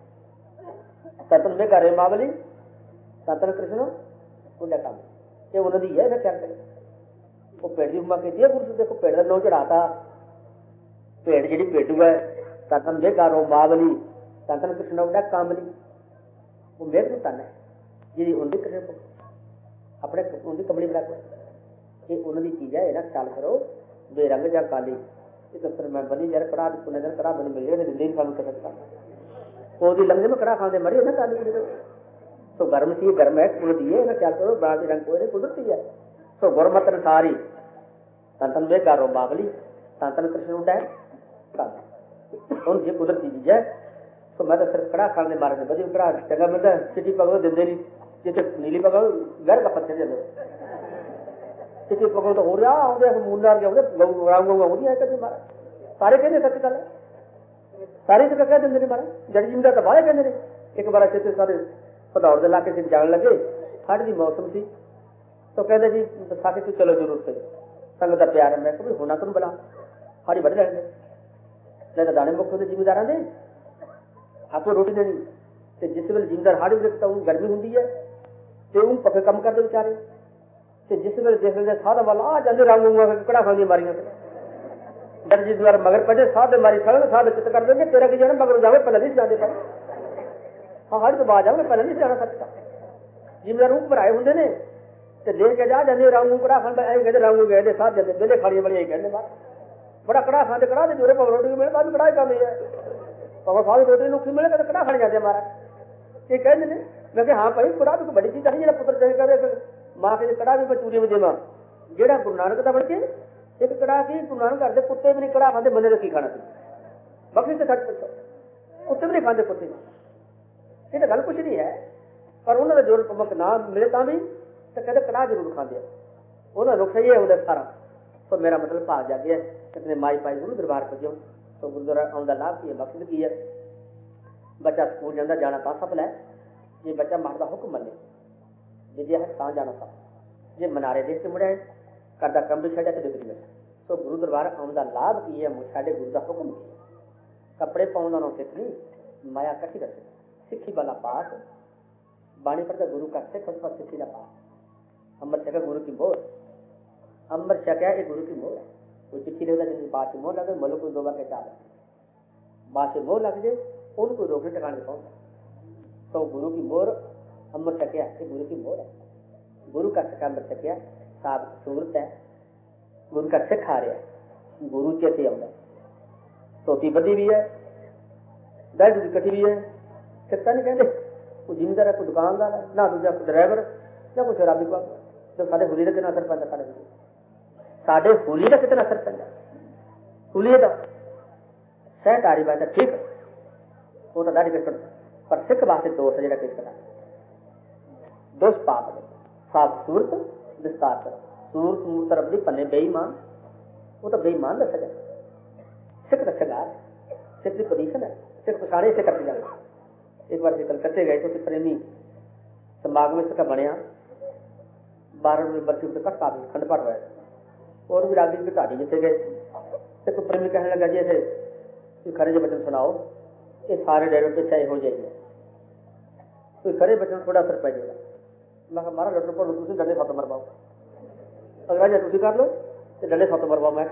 सतन में करे मावली सतन कृष्ण पुण्य काम ये उन्होंने है ना, ख्याल करें। वो पेड़ की उमा कहती है गुरु देखो पेड़ का नौ चढ़ाता, पेड़ जी पेटू है सतन में गारो मावली सतन कृष्ण उड़ा कामली, वो मेघ तन है जी उनकी कृष्ण को अपने उनकी कमली बना के ये उन्होंने चीज है ना, ख्याल करो। बेरंग जा काली ये तो फिर मैं बनी जरा कड़ा पुण्य दिन कड़ा मैंने मिले नहीं खाने कर सकता वो भी लंगे में कड़ा खाते मरी ना काली कुड़ी सो गर्म सी गर्म है कुल दिए ना, ख्याल करो। बनावटी रंग कोई नहीं कुदरती है सो गुरमत सारी संतन में गारो बाबली संतन कृष्ण उड़ा उन ये कुदरती चीज है। तो मैं तो सिर्फ कड़ा खाने मारे बदी कड़ा चंगा मिलता चिट्ठी पकड़ो दिन नहीं जिसे नीली पकड़ो घर का पत्थर दे चिट्ठी पकड़ो तो हो रहा आउंदे मूंडार के गऊ राम गऊ आउंदी है कभी मारा सारे कहते सच गल सारे तो कह देंगे मारा जड़ी जिंदा तो बाहर कहते एक बार चिट्ठी सारे भदौड़ के इलाके से जान लगे ठंड की मौसम सी तो कहते जी बैसाखी तू चलो जरूर से संगत का प्यार है। मैं कभी होना तुम बला हाड़ी बढ़ जाएंगे नहीं दाने मुख होते जिमीदार दे आपको रोटी देनी तो जिस वे जिमीदार हाड़ी देखता हूँ गर्मी होंगी है तो हूँ पक्के कम करते बेचारे तो जिस वे देख लेते साधा वाला आ जाते रांगूंगा कड़ा खानी मारिया डर जी द्वारा मगर पजे साध मारी सड़क साध चित कर देंगे तेरा की जाना मगर जावे पहले नहीं जाते पर हाँ हाड़ी तो बाहर जाओगे पहले नहीं जाना सकता जिमीदार ऊपर पर आए होंगे ने तो लेके जा जाते रांगू कड़ा खान कहते रांगू गए साथ जाते बेले खाड़ी बड़ी कहने बात बड़ा कड़ा खाते कड़ा दे जोरे पग रोटी मिले तो कड़ा खाते है पग साथ रोटी नुकसी मिले तो कड़ा खाने जाते हमारा ये कहते ने मैं कहा हाँ भाई कड़ा भी बड़ी चीज नहीं जरा पुत्र जय करे माँ के कड़ा भी चूरी में देवा जेड़ा गुरु नानक का बन के एक कड़ा की गुरु नानक करते कुत्ते भी नहीं कड़ा खाते बंदे की खाना बकरी से सच पूछो कुत्ते भी नहीं खाते कुत्ते ये तो गल कुछ नहीं है पर उन्होंने जोर पमक ना मिले तो भी तो कहते कड़ा जरूर खाते वो रुख सही है उधर सारा तो मेरा मतलब भाग जा गया कितने माई पाई गुरु दरबार पुजो तो गुरुद्वारा आउंदा लाभ की है मकसद की है बच्चा स्कूल जाता जाना तो सफल है जे बच्चा मां का हुक्म मने विद्या है तो जाना सफल जे मनारे देश से मुड़े करदा कम भी छड़िया तो डिग्री मिल सो गुरु दरबार आउंदा लाभ की है साडे गुरु का हुक्म कपड़े पाउंदा ना सिख नहीं माया कठी रस सिखी वाला पास बाणी पढ़ता गुरु का सिख उस पर सिखी का पास अमर छका गुरु की मोर अमर छका एक गुरु की मोर है कोई चिट्ठी देता जिनकी बात से मोह लगे मलो को दो बार के चाल बात से मोह लग जाए उनको रोकने ठिकाने पहुंचा तो गुरु की मोर अमर छकिया ये गुरु की मोर है गुरु का छका अमर छकिया साहब सूरत है गुरु का सिख आ रहा है गुरु चेते आउंदा धोती बदी भी है दाढ़ी की कटी भी है सिखता नहीं कहते कोई जिम्मेदार है कोई दुकानदार है ना दूजा कोई ड्राइवर ना कोई शराबी को तो साढ़े होली का कितना असर पैदा साढ़े साढ़े होली का कितना असर पैदा होली का सह तारी बात है ठीक वो तो दाढ़ी कट पर सिख वास्ते दोष है जो पेश करा दोष पाप है साफ सूरत विस्तार करो सूरत मूर्त रबदी पन्ने बेईमान वो तो बेईमान दसा जाए सिख रक्षागार सिख की पोजीशन है सिख पछाड़े से करते जाए एक बार कलकत्ते गए तो प्रेमी समागम इसका बनया बारह नंबर से कट पा खंड पाठ होया और भी रागी की ढाडी जिते गए तो कोई प्रेमी कहने लगा जी ऐसे खरे जो बचन सुनाओ ये सारे डेरों पे चाहे हो जाएगी कोई खरे बचन थोड़ा असर पै जाएगा मैं कहा मारा डॉक्टर पढ़ लो तुम डंडे साथ मर पाओ अगर जे तुम कर लो तो डंडे साथ मर पाओ मैं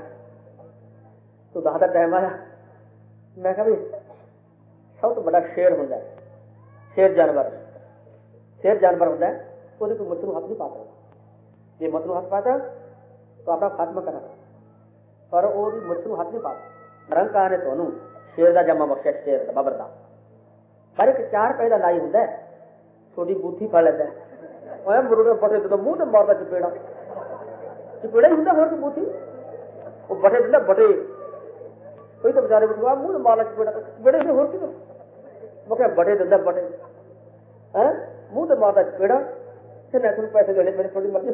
तो दस का टाइम आया मैं कहा भी सब तो बड़ा शेर होंगे शेर जानवर शेर जानवर होंगे वो कोई मुझ हाथ नहीं पाता जे मुझ हाथ पाता तो अपना खात्मा करा पर वो भी मुझ हाथ नहीं पाता रंग कहा ने तो शेर का जमा बख्शा शेर का बाबर का पर एक चार पैदा लाई होंगे थोड़ी बूथी फड़ लेता है मुर्गे बटे तो मुंह तो मारता चपेड़ा चपेड़ा ही होंगे फिर तो बूथी वो बटे दिता बटे कोई तो बेचारे बुआ मुंह तो मारना चपेड़ा चपेड़े से होती तो वो क्या बटे दिता बटे है मुंह तो मारता चपेड़ा फिर तुम पैसे देने मेरी थोड़ी मर्जी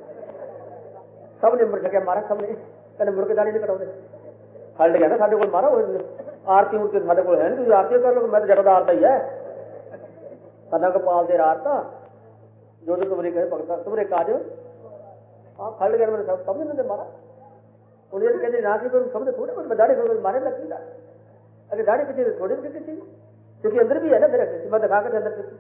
सब ने मुड़ सकिया मारा सब ने कहने मुड़ के दाड़ी नहीं कटाते हल गया ना साढ़े को मारा आरती उड़ती साढ़े को है नहीं आरती कर लो मैं तो जगह आरता ही है सदा को पाल दे आरता जो तो तुमरे कहे भगता तुमरे काज हाँ फड़ गया मैंने सब समझ नहीं मारा उन्हें कहते ना कि समझ थोड़े मैं दाढ़ी खोल मारे लगती था अरे दाढ़ी किसी थोड़ी भी किसी क्योंकि अंदर भी है ना मेरा किसी मैं दिखा के अंदर किसी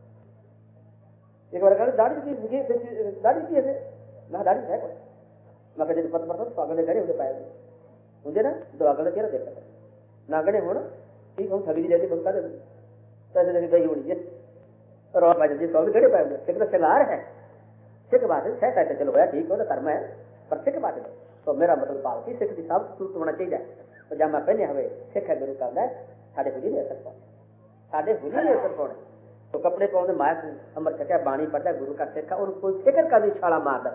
एक बार कहते दाढ़ी की दाढ़ी की है ना दाढ़ी है कोई मैं कहते पता पड़ता तो अगले घरे उसे पाएंगे मुझे ना दो अगले चेहरा देखा ना गणे हो ना ठीक हम थकी जैसी बंका दे पैसे लेके गई होनी है और और भाई जी सौ घड़े पाएंगे सिख तो शंगार है सिख बात है छह कहते चलो भैया ठीक हो तो कर्म है पर सिख बात है तो मेरा मतलब पाल की सिख की सब सूरत होना चाहिए पजामा पहने हुए सिख है गुरु का है साढ़े हुली ने असर पाने साढ़े हुली ने असर पाने तो कपड़े पाने माया अमृत छकिया बाणी पढ़ता गुरु का सिख और कोई फिक्र का भी छाला मारदा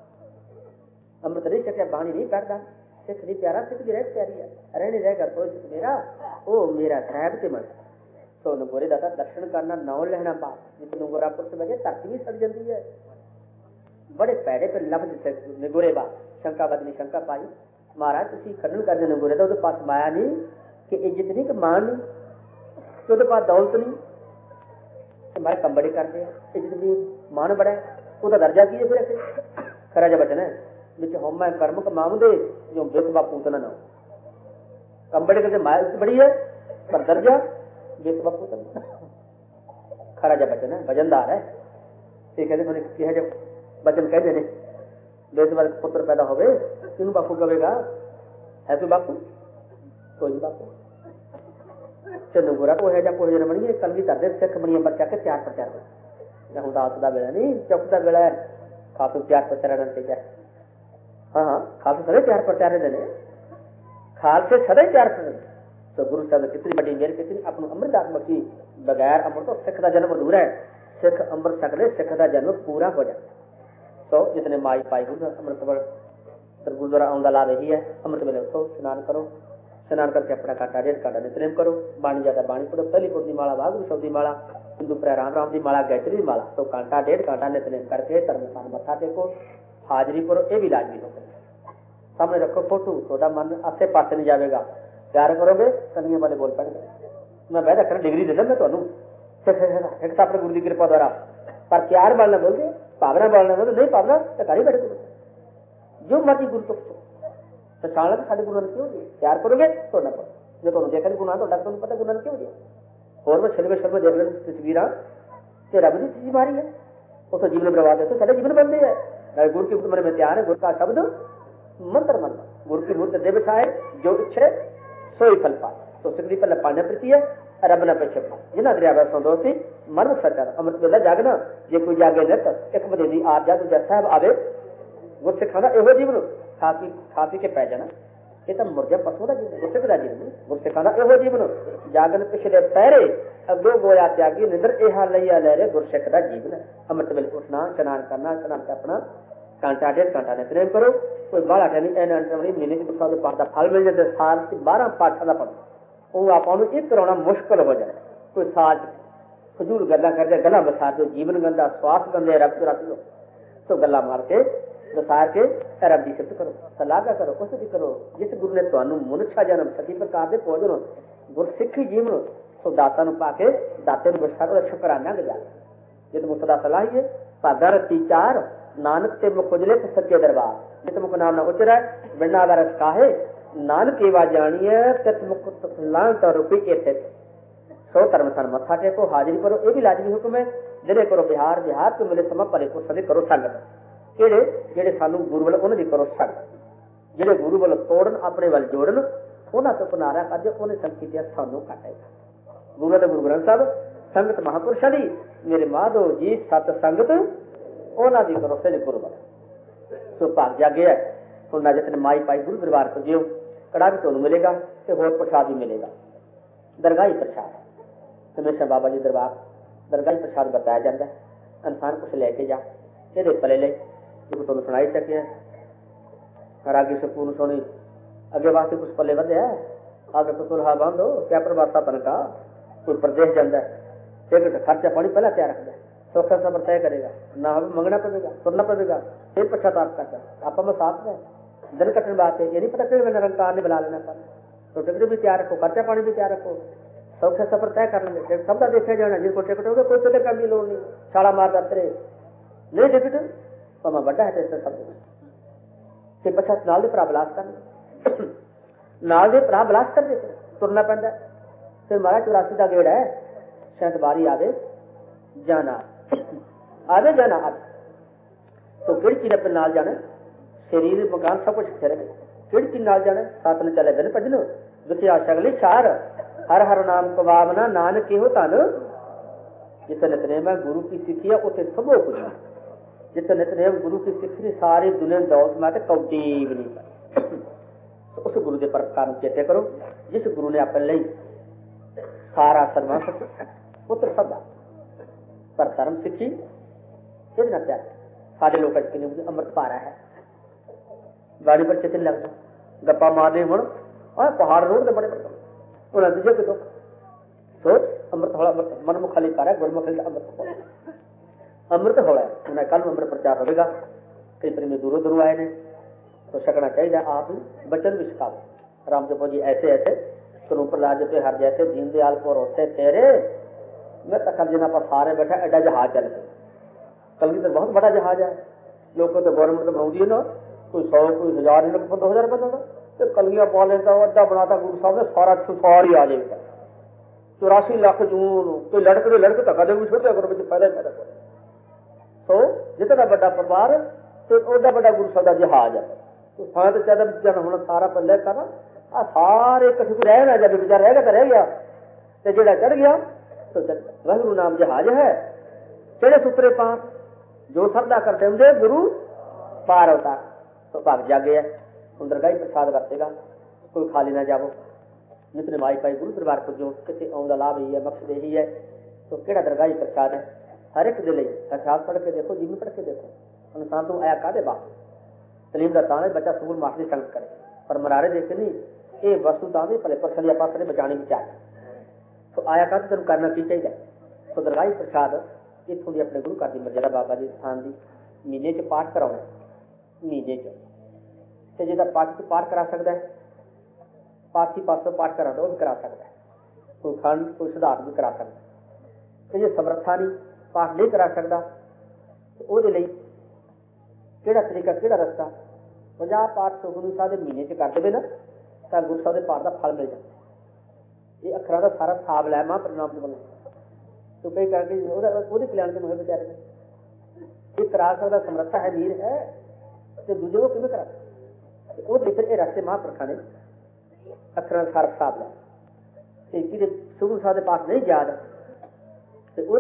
अमृत नहीं छकिया बाणी नहीं पढ़ता सिख नहीं प्यारा सिख भी रह प्यारी है रहने रहेगा तो सिख मेरा ओ मेरा साहब ते मन तो नगोरे दाता दर्शन करना नौ लेना पाप जिस नगोरा पुरुष बजे धरती भी सड़ जाती है बड़े पैड़े पर लफ्ज नगोरे बा शंका बदनी शंका पाई महाराज तुम खनन करने नगोरे तो पास माया नहीं कि इज्जत नहीं कि मान नहीं तो पास दौलत नहीं हमारे कम बड़े करते हैं इज्जत नहीं मान बड़ा है उसका दर्जा की है फिर ऐसे खरा जा बचना है बिच होम है कर्म कमाऊ दे जो बिस बापू तो ना ना कम बड़े करते माया बड़ी है पर दर्जा बेस बापू तो खरा जा बचन है वजनदार है ये कहते मैंने किया जब बचन कहते ने बेस वाले पुत्र पैदा होवे किन बापू कहेगा है तो बापू कोई बापू चलो गुरा को है जब कोई बनी कल भी कर दे सिख बनिया बच्चा के त्यार प्रचार मैं हूं रात का वेला नहीं चौक का वेला है खासू त्यार प्रचार चाहिए हाँ हाँ खासू सदा त्यार प्रचार देने खालसे सदा त्यार कर तो गुरु साहब कितनी बड़ी मेहर कितनी अपने अमृत आत्मा की बगैर अमृत तो सिख का जन्म अधूरा है सिख अमृत सकले सिख का जन्म पूरा हो जाए तो जितने माई पाई गुरु अमृत गुरुद्वारा आउंदा ला रही है अमृत वेले उठो स्नान करो स्नान करके अपना काटा डेढ़ काटा नितनेम करो बाणी ज्यादा बाणी पढ़ो पहली पुर की माला वागुरु शब्द की माला हिंदू प्रा राम राम की माला गायत्री की माला तो कांटा डेढ़ कांटा नितनेम करके धर्मस्थान मत्था टेको हाजरी करो ये भी लाजमी हो सामने रखो फोटो थोड़ा मन आसे पास नहीं जाएगा प्यार करोगे कन्या वाले बोल पड़ेगा मैं बह रखना डिग्री देना मैं तुम्हें एक तो अपने गुरु की कृपा द्वारा पर प्यार बोलना बोलते भावना बोलना बोलते नहीं भावना तो घर ही बैठे जो मर्जी गुरु तो पछाण लगे साढ़े गुरु ने क्यों दिया प्यार करोगे तो ना करो जो तुम देखा गुना तो डॉक्टर को पता गुरु ने क्यों दिया और मैं शर्मे शर्मे देख लें तस्वीर ते रब की चीज मारी है वो तो जीवन बर्बाद है तो साढ़े जीवन बनते है गुरु की मन में ध्यान है गुरु का शब्द मंत्र मन गुरु की मूर्त देव है जो इच्छे सोई फल पाए तो सिगड़ी पहले पाने प्रति है रब न पीछे जिन्हें दरिया वैसों दोषी मर्म सचर अमृत वेला जागना जे कोई जागे नित एक बजे दी आप जा दूजा साहब आवे गुर सिखाना एहो जीवन खा पी खा पी के पै जाना ये तो मुर्जा पशु का जीवन गुरसिख का जीवन गुर सिखाना एहो जीवन जागन पिछले पैरे अगो गोया त्यागी निंदर एहा लैया लहरे गुरसिख का जीवन अमृत वेले उठना स्नान करना स्नान के अपना कांटा डेढ़ कांटा ने प्रेम करो कोई बारह टहनी एन अंटरवली महीने की पुस्तक पाठ का फल मिल जाए साल की बारह पाठा का पढ़ो वो आप एक कराना मुश्किल हो जाए कोई साल फजूल गल्ला करके गला बसा दो जीवन गंदा श्वास गंदे रब चुराती हो तो गला मार के बसार के रब की सिफत करो सलाह करो उस भी करो जिस गुरु ने ਤੁਹਾਨੂੰ ਮਨੁੱਖਾ ਜਨਮ ਸਤੀ ਪ੍ਰਕਾਰ ਦੇ ਭੋਜਨ ਗੁਰਸਿੱਖੀ ਜੀਵਨ ਸੋ ਦਾਤਾ ਨੂੰ ਪਾ ਕੇ ਦਾਤੇ ਨੂੰ ਬਖਸ਼ਾ ਕੇ ਸ਼ੁਕਰਾਨਾ ਗੁਜ਼ਾਰ ਜੇ ਤੁਮ ਸਦਾ ਸਲਾਹੀਏ ਭਾਗਾ ਰਤੀ ਚਾਰ नानक ते मुख उजले तो सच्चे दरबार जित मुख नाम ना उचरा बिना रस काहे नानक एवा जानिए तत मुख लांट और रुपी एथे सो कर्म सन मत्था टेको हाजिरी करो ये भी लाजमी हुक्म है जिन्हें करो बिहार बिहार तो मिले समा परे को सदे करो संगत केड़े जेड़े सानू गुरु वाल उन्हां दी करो संगत जेड़े गुरु वाल तोड़न अपने वाल जोड़न उन्हां तो किनारा कदे उन्हें संकीतिया सानू काटेगा गुरु दे गुरु ग्रंथ साहब संगत महापुरुषां दी मेरे माधो जी सत संगत ਉਹਨਾਂ ਦੀ ਕਰੋ ਸੇ ਗੁਰੂ ਬਣ ਸੋ ਭਾਗ ਜਾਗਿਆ ਹੁਣ ਨਾ ਜਿਤਨੇ ਮਾਈ ਪਾਈ ਗੁਰੂ ਦਰਬਾਰ ਤੋਂ ਜਿਓ ਕੜਾ ਵੀ ਤੁਹਾਨੂੰ ਮਿਲੇਗਾ ਤੇ ਹੋਰ ਪ੍ਰਸ਼ਾਦ ਵੀ ਮਿਲੇਗਾ ਦਰਗਾਹੀ ਪ੍ਰਸ਼ਾਦ ਹਮੇਸ਼ਾ ਬਾਬਾ ਜੀ ਦਰਬਾਰ ਦਰਗਾਹੀ ਪ੍ਰਸ਼ਾਦ ਬਤਾਇਆ ਜਾਂਦਾ ਇਨਸਾਨ ਕੁਛ ਲੈ ਕੇ ਜਾ ਇਹਦੇ ਪਲੇ ਲੈ ਜੋ ਤੁਹਾਨੂੰ ਸੁਣਾਈ ਸਕਿਆ ਰਾਗੀ ਸਪੂਨ ਸੁਣੀ ਅੱਗੇ ਵਾਸਤੇ ਕੁਛ ਪੱਲੇ ਵਧਿਆ ਆਗੇ ਤੋਂ ਤੁਲਹਾ ਬੰਦੋ ਕਿਆ ਪ੍ਰਵਾਸਾ ਤਨਕਾ ਕੋਈ ਪ੍ਰਦੇਸ਼ ਜਾਂਦਾ ਟਿਕਟ ਖਰਚਾ ਪਾਣੀ ਪਹਿਲਾਂ ਤਿਆਰ ਰੱਖਦਾ सौखा सफर तय करेगा ना हमें मंगना पड़ेगा सुनना पड़ेगा फिर पश्चाताप करता आप में साथ में दिन कटन बात है ये नहीं पता फिर निरंकार ने बुला लेना पर तो टिकट भी तैयार रखो खर्चा पानी भी तैयार रखो सौखे सफर तय कर लेंगे सब का देखा जाना जिसको टिकट होगा कोई फिक्र करने की लोड़ नहीं छाड़ा मार जाते नहीं टिकट तो मैं बड़ा है सब ਤੇ ਪਛਾਤ ਨਾਲ ਦੇ ਭਰਾ ਬਲਾਸ ਕਰਨ, ਨਾਲ ਦੇ ਭਰਾ ਬਲਾਸ ਕਰਦੇ, ਤੁਰਨਾ ਪੈਂਦਾ। ਫਿਰ ਮਹਾਰਾਜ ਚੁਰਾਸੀ ਦਾ ਗੇੜ ਹੈ, ਸ਼ਾਇਦ ਵਾਰੀ ਆਵੇ ਜਾਣਾ आवे जाना आवे। तो किहड़ी चीज अपने नाल जाना, शरीर मकान सब कुछ इत्थे रहे। किहड़ी चीज नाल जाना, साथ न चले बिन भजन विख्या सगले शार, हर हर नाम कवावना नानक केहो धन। जिथे नितनेम है गुरु की सिੱਖੀ है उथे सबो कुछ है। जिथे नितनेम गुरु की सिੱਖੀ सारी दुनिया दौलत में कौडी भी नहीं। उस गुरु के परकार चेते करो जिस गुरु ने अपने लिए सारा सर्वंस पुत्र सदा पर धर्म सिੱਖੀ ना प्यार। साढ़े लोग अमृत पारा है, गाड़ी पर चित्र लगता, गप्पा मारने मुड़ और पहाड़ रोड बड़े बड़े उन्हें दूजे कि दुख सोच अमृत होला, अमृत मनमुख खाली पारा है, गुरमुख खाली अमृत होला, अमृत होला है। उन्हें कल अमृत प्रचार होगा, कई प्रेमी दूरों दूरों आए ने, तो छकना चाहिए। आप बचन भी सिखाओ, राम जपो जी ऐसे ऐसे स्वरूप राज पे हर जैसे दीन दयाल को रोसे तेरे। मैं तक जिन्हें आप सारे बैठा एडा जहाज चल गए, कलगी तो बहुत बड़ा जहाज है। लोग तो गवर्नमेंट तो बनाती है ना, कोई सौ कोई हजार दो हजार बंदा तो कलगियां पा लेता, अड्डा बनाता गुरु साहब ने, सारा सारी आ जाएगा। चौरासी लाख जून कोई लड़के तो लड़के धक्का दे छोड़ दिया करो बच्चे पैदा पैदा करो। सो जितना बड़ा परिवार तो ओडा बड़ा गुरु साहब का जहाज है। तो संत चाहता जन होना सारा पल्ले कर आ सारे कभी रह ना जाए, बेचारा रहेगा तो रह गया, तो जेड़ा चढ़ गया तो चढ़ गया। गुरु नाम जहाज है, चढ़े सुतरे पार जो श्रद्धा करते मुझे गुरु पार होता। तो भाग जागे है उन दरगाह ही प्रसाद वरतेगा, कोई खाली ना जावो। जितने माई पाई गुरु दरबार को जो कितने आने का लाभ ही है, मकसद यही है। तो केड़ा दरगाह ही प्रसाद है हर एक दिल इतिहास पढ़ के देखो, जीवन पढ़ के देखो। इंसान तो आया कादे बाप तलीम का ताने बच्चा स्कूल मास्टर की संगत करे, पर मरारे देख नहीं ये वस्तु ताने भले परसली आप अपने बचाने की चाहिए। तो आया कादे तेन करना की चाहिए। तो दरगाह ही प्रसाद इतों की अपने गुरु घर की मर्यादा बाबा जी स्थान की महीने च पाठ कराना, महीने च जिहदा पाठ च पाठ करा सकता है, पाठी पासों पाठ करा दो भी करा सकता है, कोई खंड कोई सुधार भी करा सकता है। तो जो समर्था नहीं पाठ नहीं करा सकता तो वो किहड़ा तरीका किहड़ा रस्ता, पचास पाठ सौ गुरु साहब के महीने च कर देवे ना तो गुरु साहब के पाठ का फल मिल जाता। ये अखरां का सारा हिसाब लै मां परिणाम के बने तो कई करके कल्याण के मुहे बेचारे ये करा सकता, समर्था है, वीर है, तो दूजे को किमें करा सकते। वो फिर ये रस्ते महापुरखा ने अखरां का सारा हिसाब लै कि सुगुरु साहब के पाठ नहीं याद तो वो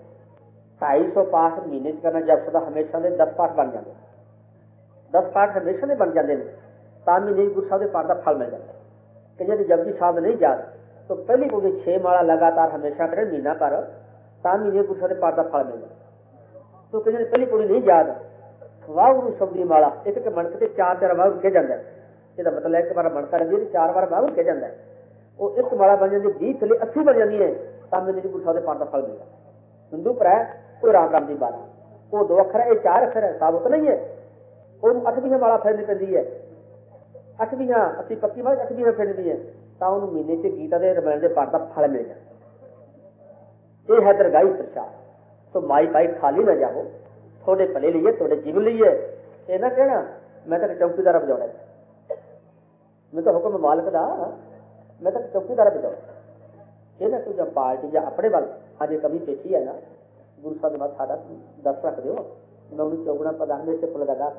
ढाई सौ पाठ महीने करना जप सदा हमेशा के दस पाठ बन जाते, दस पाठ हमेशा के बन जाते हैं तो महीने गुरु साहब के पाठ का फल मिल जाता। कि जो जपजी साहब नहीं याद तो पहली पौड़ी छे माला लगातार हमेशा करें महीना कर तो महीने गुरु साहब के पाठ का फल मिल जाता। तो कि पहली पौड़ी नहीं याद वाहगुरु शब्द की माला एक एक मनक से चार चार वाहगुरु कह जाता है, यदा मतलब एक बार मनका रही है चार बार वाहगुरु कह जाता है, वो एक माला बन जाती बीस थले अस्सी बन जाती है तो महीने गुरु साहब के पाठ का फल मिल जाता। हिंदू भरा वो राम राम की बाला वो दो अखर है, ये चार अखर है, साबुत नहीं है। वो अठवीं माला फेरनी पैंदी है, अठवीं अस्सी पक्की माला अठवीं फेरनी है तो उन्होंने महीने से गीता के रामायण के पाठ का फल मिल जाता। ये है दरगाही प्रसाद। तो माई पाई खाली ना जाओ, थोड़े भले लिए थोड़े जीवन लिए ये ना कहना मैं तो चौकीदार बजाना, मैं तो हुक्म मालिक का मैं तो चौकीदार बजाना। ये ना कोई जब पार्टी या अपने वाल अज कमी पेशी है ना गुरु साहब के बाद साढ़ा दस रख दो, मैं उन्हें चौगुना प्रधान में से फुल लगा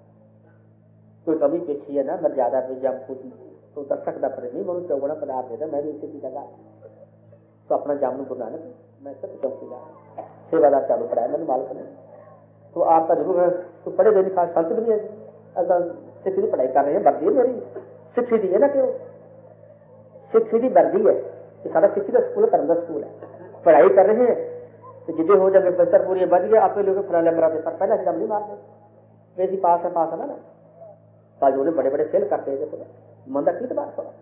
कोई कमी पेशी है ना मर्यादा पे जब कुछ तो दस रख प्रेमी मैं उन्हें चौगुना प्रधान देता, मैं भी उसे की लगा तो अपना जामनू गुरु नानक मैं सब चौकीदार सेवादार चालू पढ़ाया मैंने मालिक ने। तो आपका जरूर है तो पढ़े देने खास संत भी है अगर सिख की पढ़ाई कर रहे हैं, वर्दी है मेरी सिक्खी दी है ना, क्यों सिक्खी की वर्दी है कि सारा सिक्खी का स्कूल कर्म का स्कूल है, पढ़ाई कर रहे हैं तो जिद्दे हो जाएंगे बेहतर पूरी बच गए आप लोग फलाने मरा पर पहला जब नहीं मारते वैसी पास है पास है ना कल जो बड़े बड़े फेल करते हैं तो मंदा की बात थोड़ा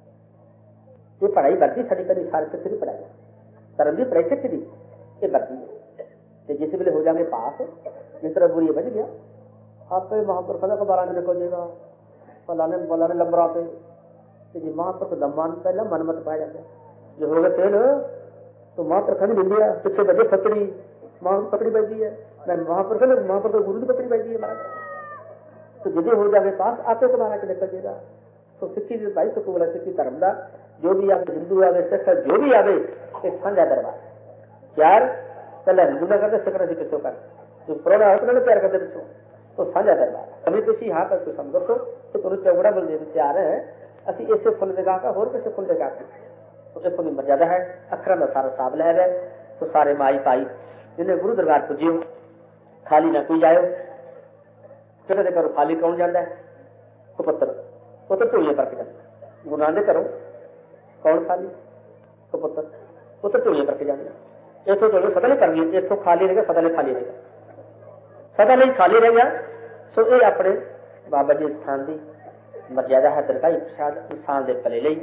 ये पढ़ाई वर्दी साड़ी कभी सारे सिख की पढ़ाई कर्म की पढ़ाई सिख की ये वर्दी है। तो जिस वे हो जाएंगे पास मित्र बुरी बच गया आप महापुरखों का बारह दिन निकल जाएगा फलाने फलाने लंबर आते जी महापुरख दमान पहला मन मत पाया जाता जो हो गए फेल तो महापुरख नहीं मिलती है पिछले बजे फकड़ी मां पकड़ी बजती है महापुरख ने महापुरख गुरु की पकड़ी बजती है महाराज तो जिदे हो जाए पास आपे तुम्हारा के निकल जाएगा। तो सिक्खी भाई सुख वाला सिक्खी धर्म का जो भी आवे, हिंदू आवे, सिख जो भी आवे, एक साझा दरबार। प्यार पहले हिंदू ना करते, सिख ने पिछों कर, जो पुराना है उन्होंने प्यार करते पिछों, तो साझा दरबार। कभी खुशी हाँ पर कुछ समझो तो तुम्हें चौगड़ा बोल देने तैयार है। असी इसे फुल जगह का होर किसे फुल जगह का तो इस मर्यादा है। अखर का सारा साब लै है। तो सारे माई पाई जिन्हें गुरु दरबार पुजियो, खाली ना कोई जायो। किसी के घरों खाली कौन जाता है? कपुत्र पुत्र झोलियां भर के जाते। गुरु नानक घरों कौन खाली? कपुत्र पुत्र झोलियां भर के जाते। इतों झोली सदा नहीं करनी, इतों खाली रहेगा, सदा नहीं खाली रहेगा, सदा नहीं खाली रह गया। सो ये अपने बाबा जी स्थान की मर्यादा है। दरगाही प्रसाद इंसान के भले ਲਈ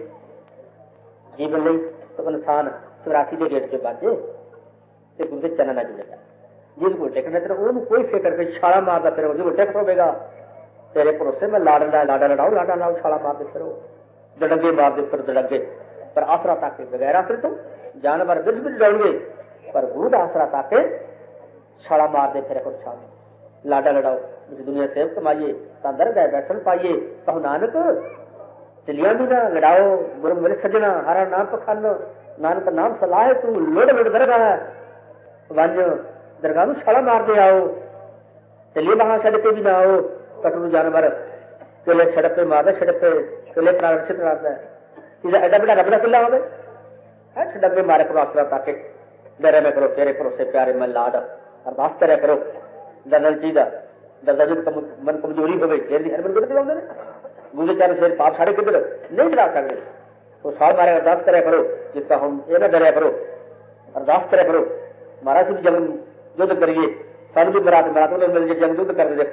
जीवन ਲਈ। तो इंसान चौरासी के गेट के बाजे तो गुरु के चरण ना जुड़ेगा। जिस को टेकना तेरा ਉਹਨੂੰ कोई फिक्र नहीं, छाला मारदा फिर जो टेक होगा तेरे भरोसे में लाड़ लाडा लड़ाओ, लाडा लाओ, छाला मारते फिरो, दड़ंगे मारते फिर दड़ंगे, पर आसरा ताके बगैर आसरे तो जानवर बिरज बिरज जाओगे, पर गुरु का आसरा ताके छाला मारते फिर करो, छाल लाडा लड़ाओ, दुनिया सेव कमाइए, दर गए बैसन पाइए, कहो नानक चलिया भी ना लड़ाओ, गुरु मिल सजना, हरा नाम पखानो, नानक नाम सलाह तू लुड़ लुड़ दरगाह वंज दरगाह में छाला मार दे आओ, चलिए वहां सड़क पे भी ना आओ। कटरू जानवर किले सड़क पे मारदा, सड़क पे किले प्रदर्शित करता है, इधर एडा बड़ा रब का किला हो है, सड़क पे मारे करो आसरा ताके डरे में करो, तेरे भरोसे प्यारे में लाड अरदास करे करो, दर्दन चीज दर्दा जो मन कमजोरी हो गई शेर की हर बंदे चलाते गुरु चार शेर पाप साढ़े किधर नहीं चला सकते, तो साल मारे अरदास करे करो, जिसका हम ये ना डरिया करो, अरदास करे करो, महाराज से भी जंग युद्ध करिए, सानू भी मरात मरात मिल जाए, जंग युद्ध कर दे,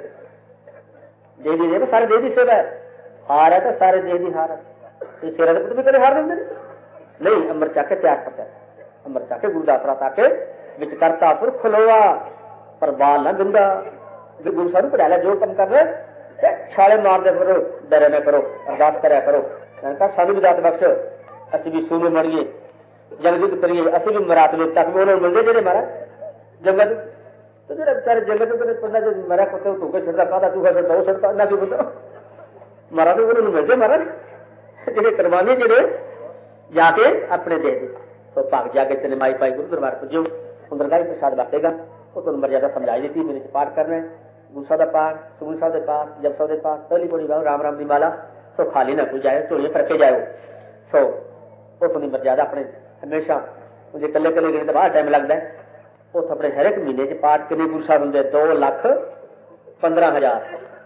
दे दी दे सारे दे दी सेवा है, हार है तो सारे दे दी हार है, शेर पुत भी कदे हार देंगे नहीं। अमर चाके त्याग करता है, अमर चाके गुरदासरा ताके विच करता पुर खलोआ पर बाल ना गंदा। गुरु साहब पढ़ाया जो कम कर रहे छाले मार दे करो, डरे न करो, अरदास करा करो, सानू भी दात बख्श, असी भी सूमे मरिए, जंग युद्ध करिए, असी भी मरात में तक में उन्होंने मिलते जेडे मारा जंगल तो जो बेचारे जंगल के पंडा जो मरा कुत्ते धोखे छड़ता कादा चूहा छड़ता वो छड़ता ना क्यों बोलता मारा तो उन्होंने मिलते मारा जेडे करवाने जेडे जाके अपने दे दे। तो भाग जाके चले माई पाई गुरु दरबार पुजो, दरगाही प्रसाद बांटेगा, वो तुम मर्यादा समझाई दी। मेरे पाठ करना है गुरु साहब का पाठ, सुखमनी साहब के पाठ, जप साहब के पाठ, पहली बड़ी बात राम राम की माला, सो खाली ना कोई जाए, झोलियां फरके जाओ। सो वो तुम मर्यादा अपने हमेशा मुझे कले कले गए तो बाहर टाइम लगता है, उस अपने हर एक महीने च पाठ कितने गुरु साहब होंगे दो लख पंद्रह हजार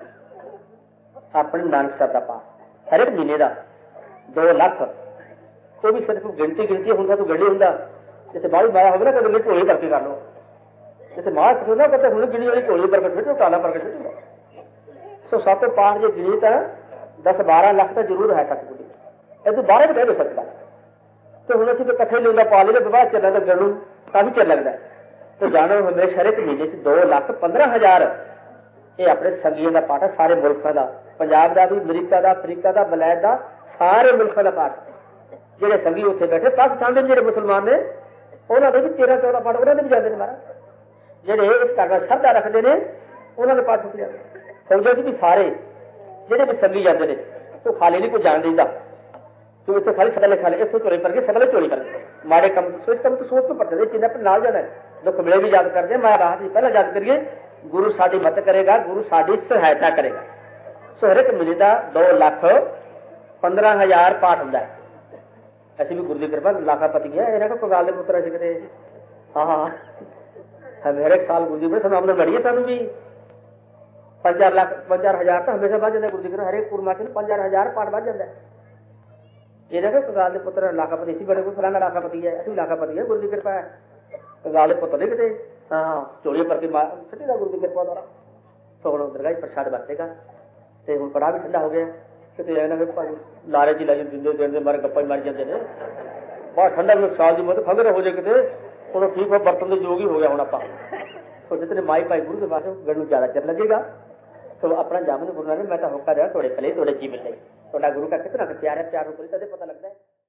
अपने नानक साहब का पाठ हर एक महीने का दो लख, तो भी सिर्फ गिनती गिनती होंगे तो गड़ी होंगे, जैसे बाहरी माया होगा ना कभी झोली भरके कर लो, जैसे मां ना करते हूँ गिनी वाली झोली प्रगट फिट टाला प्रगट फिट। सो सत पाठ जो गिनी तो दस बारह लख तो जरूर है सतगुरु, ये तो बारह भी कह दो सकता। तो हम असं कट्ठे लेंगे पा ले विवाह चलना तो गणू काफी चल लगता है, तो जानो हमेशा हर एक महीने से दो लख पंद्रह हजार ये अपने संगियों का पाठ है, सारे मुल्कों का, पंजाब का भी, अमरीका का, अफ्रीका का, बलैद का, सारे मुल्कों का पाठ। जेडे संगी उत्थे बैठे पाकिस्तान के जो मुसलमान ने उन्होंने भी तेरह चौदह पाठ उन्होंने भी जाते हैं महाराज, जेडे इस तरह श्रद्धा रखते हैं उन्होंने पाठ टुट जाते। फौजा भी सारे जेडे भी संगी जाते हैं तो खाली नहीं कोई जान देता, तो इतने खाली सगले खाले इतों चोरी करके सगले चोरी करके माड़े कम तो इस कम तो सोच तो पड़ते चिन्ह अपने नाल जाना है, दुख मिले भी याद करते हैं, मैं राहत ही पहला याद करिए, गुरु साडी मदद करेगा, गुरु साडी सहायता करेगा। सो हर एक महीने का दो लख पंद्रह हजार पाठ होंगे, असं भी गुरु की कृपा लाखापति है, इन्हें को कोगाल के पुत्र अस कदे हाँ हाँ हम हर एक साल गुरु की कृपा आमदन बढ़ी है, सानू भी पांच चार लाख पांच चार हजार तो हमेशा बढ़ जाता गुरु की कृपा, हर एक पूर्णमासी में पांच चार हजार पाठ बढ़ जाता है। ये देखो कगाल के पुत्र लाखापति इसी बड़े कोई फलाना लाखापति है, असं भी लाखापति है, गुरु की कृपा है, कगाल के पुत्र नहीं कितने हाँ चोरी पर छठी गुरु की कृपा द्वारा। तो हम दरगाही प्रसाद बरतेगा, तो हम कड़ा भी ठंडा हो गया, कि लारे जी लाई दिन दिन मारे गप्पा मारी जाते हैं, बहुत ठंडा भी साल की मतलब खबर हो जाए कितने थोड़ा ठीक हो बर्तन के योग ही हो गया हूँ आप। तो जितने माई भाई गुरु के पास गण ज्यादा चर लगेगा, तो अपना जामन गुरु नानक मैं तो होका रहा थोड़े भले थोड़े जीवन नहीं, थोड़ा गुरु का कितना प्यार है, प्यार को पता लगता है।